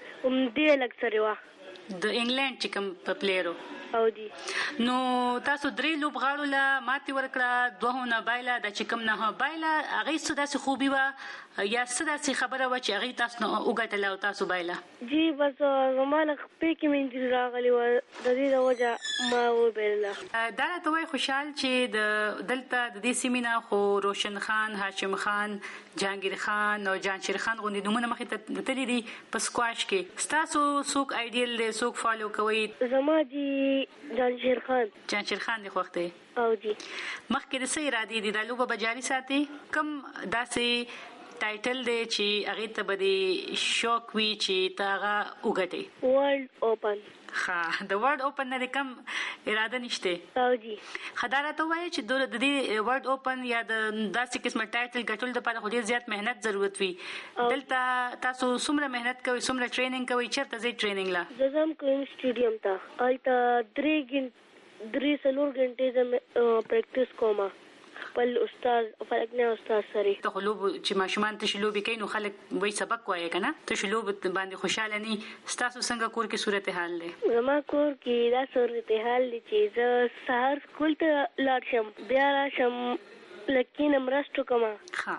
[SPEAKER 10] دې لک سره و
[SPEAKER 6] د انګلند چې کوم په پلیرو
[SPEAKER 10] او دي
[SPEAKER 6] نو تاسو درې لوبغاړو لا ماتي ورکړه دوه نه بایلا د چې کوم نه بایلا هغه څه داسې خوبي و یا څه داسې خبره و چې هغه تاسو نه وګټل او تاسو بایلا
[SPEAKER 10] جی بس زمانه په کې من راغلی و د دې د وجه ما و بایلا
[SPEAKER 6] دا ته وای خوشحال چې د دلته د دې سیمینا خو روشن خان هاشم خان جهانگیر خان او جانشیر خان غوندي نمونه مخې ته تللی دي په سکواش کې تاسو څوک ایډیل دی څوک فالو کوي
[SPEAKER 10] زما دي جانشیر خان
[SPEAKER 6] دی خوخته
[SPEAKER 10] او دي
[SPEAKER 6] مخکې د سې را دي د لوبه بجاري ساتي کم داسې ټایټل دی چې هغه ته به شوق وی چې تاغه وګټي
[SPEAKER 10] ورلد اوپن
[SPEAKER 6] ها د ورلد اوپن نه کم اراده نشته
[SPEAKER 10] او جی
[SPEAKER 6] خدای ته وایي چې د دې ورلد اوپن یا د داسې قسمه ټایټل ګټل د لپاره خو ډیر زیات مهنت ضرورت وي دلته تاسو څومره مهنت کوئ څومره ټریننګ کوئ چیرته ځئ ټریننګ لا
[SPEAKER 10] زم کوم سټیډیم ته آلته 3 غنټې زم پریکټیس کوم خپل استاد فلکنه استاد سره
[SPEAKER 6] ته لوب چې ماشومان ته شلوبي کوي نو خلک وای سبق وایي کنه ته شلوب باندې خوشاله ني تاسو څنګه کور کې صورتحال لې
[SPEAKER 10] زما کور کې دا صورتحال دي چې زه سهار سکول ته لاړ شم بیا راشم لکین مرستو کما
[SPEAKER 6] ها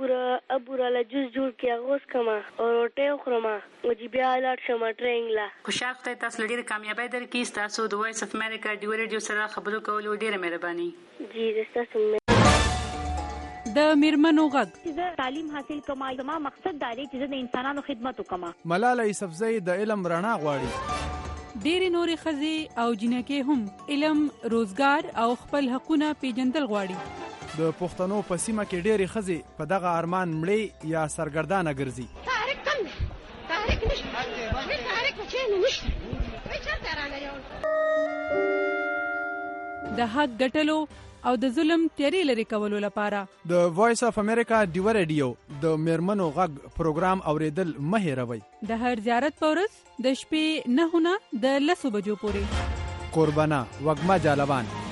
[SPEAKER 10] ابورا لا جوس جوړ کې اغوس کما او روټه خورم او جی بیا لاړ شم ټریننګ لا
[SPEAKER 6] خوشاله ته تاسو لري کامیابی درکې تاسو د وایس اف امریکا ډیو ریډیو سره خبرو کول ډیره مهرباني
[SPEAKER 10] جی تاسو
[SPEAKER 21] د میرمنو غږ
[SPEAKER 12] چې تعلیم حاصل کوم زما مقصد دا دی چې د انسانانو خدمت وکم
[SPEAKER 3] ملاله یوسفزۍ د علم رڼا غواړي
[SPEAKER 21] ډېری نورې ښځې او جنکې هم علم روزګار او خپل حقونه پیژندل غواړي
[SPEAKER 3] د پښتنو په سیمه کې ډېرې ښځې په دغه ارمان مړې یا سرګردانه ګرځي.
[SPEAKER 21] د حق ګټلو او د ظلم تیری لري کولو لپاره
[SPEAKER 3] د وایس اف امریکا ډیو ریډیو د میرمنو غږ پروګرام اوریدل مه هېروئ.
[SPEAKER 21] د هر زیارت په ورځ د شپې 9 نه د 10 بجو پورې.
[SPEAKER 3] قربانه وږمه جالبان